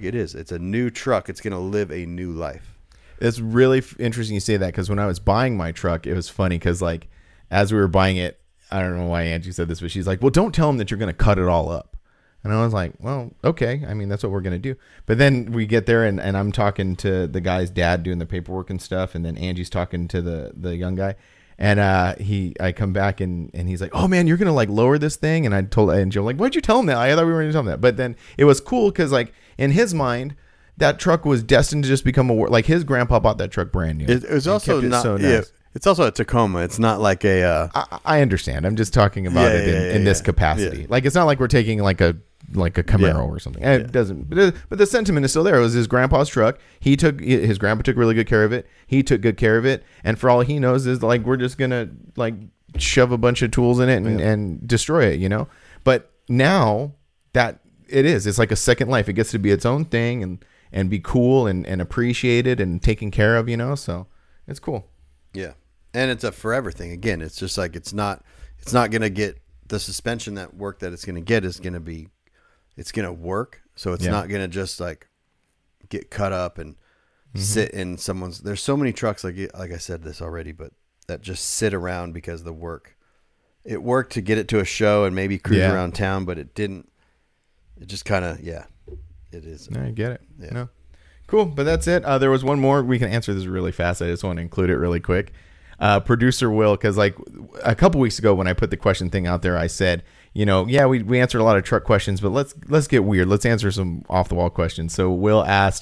new truck. It's going to live a new life. It's really interesting you say that because when I was buying my truck, it was funny because like as we were buying it, I don't know why Angie said this, but she's like, "Well, don't tell them that you're going to cut it all up." And I was like, well, okay. I mean, that's what we're going to do. But then we get there and I'm talking to the guy's dad doing the paperwork and stuff. And then Angie's talking to the young guy. And I come back and he's like, "Oh man, you're going to like lower this thing." And I told Angie, like, "Why'd you tell him that? I thought we were going to tell him that." But then it was cool because like in his mind, that truck was destined to just become like his grandpa bought that truck brand new. It was also not so nice. Yeah. It's also a Tacoma. It's not like a. I understand. I'm just talking about it in this capacity. Yeah. Like it's not like we're taking like a Camaro or something. It doesn't. But the sentiment is still there. It was his grandpa's truck. His grandpa took really good care of it. He took good care of it. And for all he knows is like we're just gonna like shove a bunch of tools in it and destroy it. But now that it's like a second life. It gets to be its own thing and be cool and appreciated and taken care of. So it's cool. Yeah. And it's a forever thing. Again, it's just like it's not going to get the suspension that work that it's going to get is going to be, it's going to work. So it's not going to just like get cut up and sit in someone's. There's so many trucks like I said this already, but that just sit around because of the work. It worked to get it to a show and maybe cruise around town, but it didn't. It just kind of it is. I get it. Yeah. No. Cool, but that's it. There was one more. We can answer this really fast. I just want to include it really quick. Producer Will, because like a couple weeks ago when I put the question thing out there, I said, we answered a lot of truck questions, but let's get weird. Let's answer some off the wall questions. So Will asked,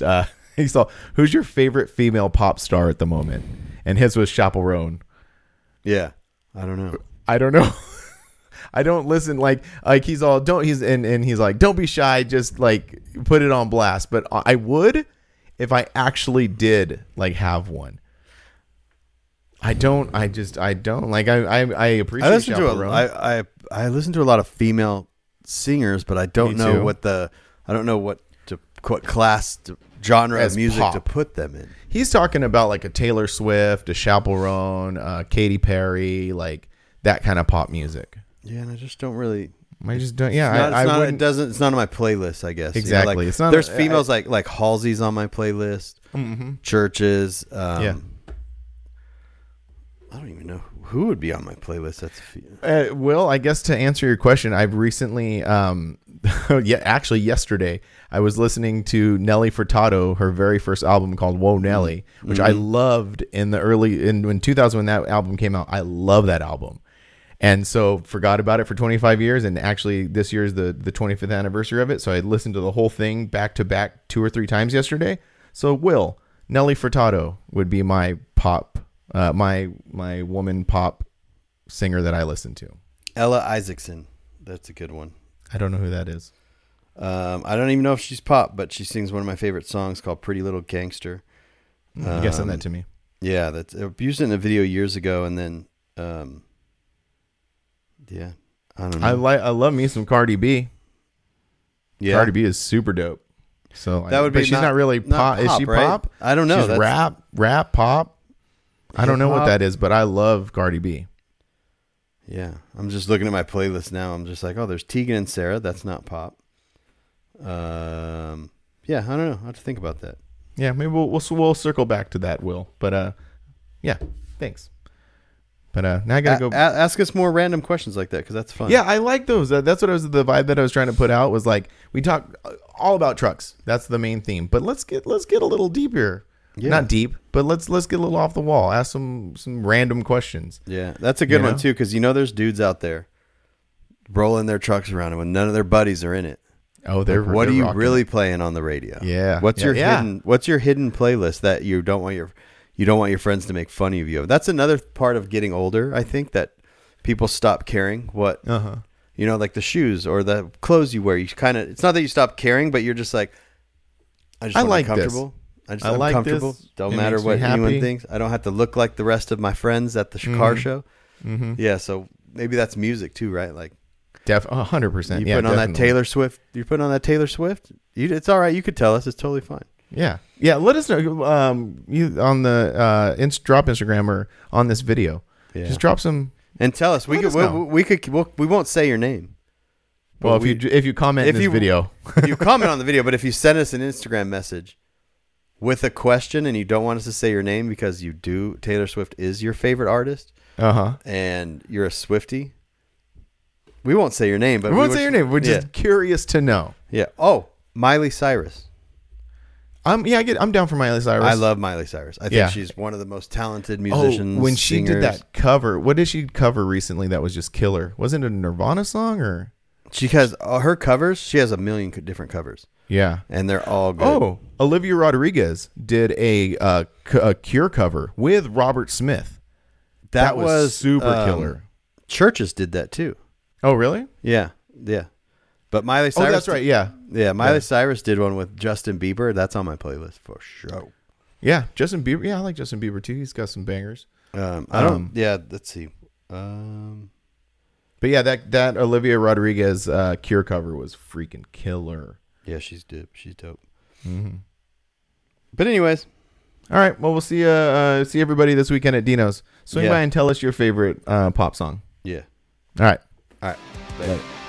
He saw, who's your favorite female pop star at the moment? And his was Chaperone. Yeah. I don't know. I don't know. I don't listen. Like he's all don't. He's and he's like, don't be shy. Just like put it on blast. But I would if I actually did like have one. I don't. I don't like. I appreciate. I listen Chaperone. I listen to a lot of female singers, but I don't Me know too. what class genre As of music pop. to put them in. He's talking about like a Taylor Swift, a Chaperone, Katy Perry, like that kind of pop music. Yeah, and I just don't really. I just don't. Yeah, It's not, wouldn't. it's not on my playlist, I guess. Exactly. Like, It's not- there's females like Halsey's on my playlist. Mm-hmm. Churches. Yeah. I don't even know who would be on my playlist. That's Will, I guess to answer your question, I've recently, actually yesterday, I was listening to Nelly Furtado, her very first album called Whoa Nelly, which I loved in when 2000 when that album came out. I love that album. And so forgot about it for 25 years. And actually this year is the 25th anniversary of it. So I listened to the whole thing back to back 2 or 3 times yesterday. So Will, Nelly Furtado would be my pop, my woman pop singer that I listen to. Ella Isaacson. That's a good one. I don't know who that is. I don't even know if she's pop, but she sings one of my favorite songs called Pretty Little Gangster. You gotta send that to me. Yeah, that's I used it in a video years ago, and then yeah, I don't know. I love me some Cardi B. Yeah, Cardi B is super dope. So that would be. but she's not really pop. Is she right? pop? I don't know. She's rap, pop. I don't know what Hip-hop. that is, but I love Cardi B. Yeah, I'm just looking at my playlist now. I'm just like, oh, there's Tegan and Sarah. That's not pop. Yeah, I don't know. I have to think about that. Yeah, maybe we'll circle back to that, Will. But yeah, thanks. But now I gotta go. Ask us more random questions like that because that's fun. Yeah, I like those. That's what the vibe that I was trying to put out was like we talk all about trucks. That's the main theme. But let's get a little deeper. Yeah. Not deep, but let's get a little off the wall. Ask some random questions. Yeah, that's a good You one know? too because there's dudes out there rolling their trucks around when none of their buddies are in it. Oh, they're What are you rocking really it. playing on the radio? Yeah. What's Yeah. your hidden playlist that you don't want your friends to make fun of you? That's another part of getting older. I think that people stop caring what like the shoes or the clothes you wear. You it's not that you stop caring, but you're just like, I just want to like be comfortable. I I'm like comfortable. this. Don't It matter makes me what anyone happy. thinks. I don't have to look like the rest of my friends at the car show. Mm-hmm. Yeah, so maybe that's music too, right? Like 100%. you Yeah, putting on that definitely. Taylor Swift. You're putting on that Taylor Swift. It's all right. You could tell us. It's totally fine. Yeah. Let us know. You on the drop Instagram or on this video. Yeah. Just drop some. And tell us. Let us know. We won't say your name. Well, But if you comment in this video, if you comment on the video, but if you send us an Instagram message with a question and you don't want us to say your name because Taylor Swift is your favorite artist and you're a Swiftie, we won't say your name. But we won't say your name. We're just curious to know. Yeah. Oh, Miley Cyrus. I'm down for Miley Cyrus. I love Miley Cyrus. I think she's one of the most talented musicians. when she singers. did that cover, what did she cover recently that was just killer? Wasn't it a Nirvana song or? She has her covers. She has a million different covers, Yeah. and they're all good. Oh, Olivia Rodriguez did a Cure cover with Robert Smith. That was super killer. Churches did that too. Oh, really? Yeah. But Miley Cyrus. Oh, that's right. Yeah. Yeah, Miley Cyrus did one with Justin Bieber. That's on my playlist for sure. Yeah. Justin Bieber. Yeah, I like Justin Bieber too. He's got some bangers. I don't. Yeah, let's see. But yeah, that Olivia Rodriguez Cure cover was freaking killer. Yeah, she's dope. She's dope. Mm-hmm. But anyways, all right. Well, we'll see everybody this weekend at Dino's. Swing Yeah. by and tell us your favorite pop song. yeah. All right. All right. Later.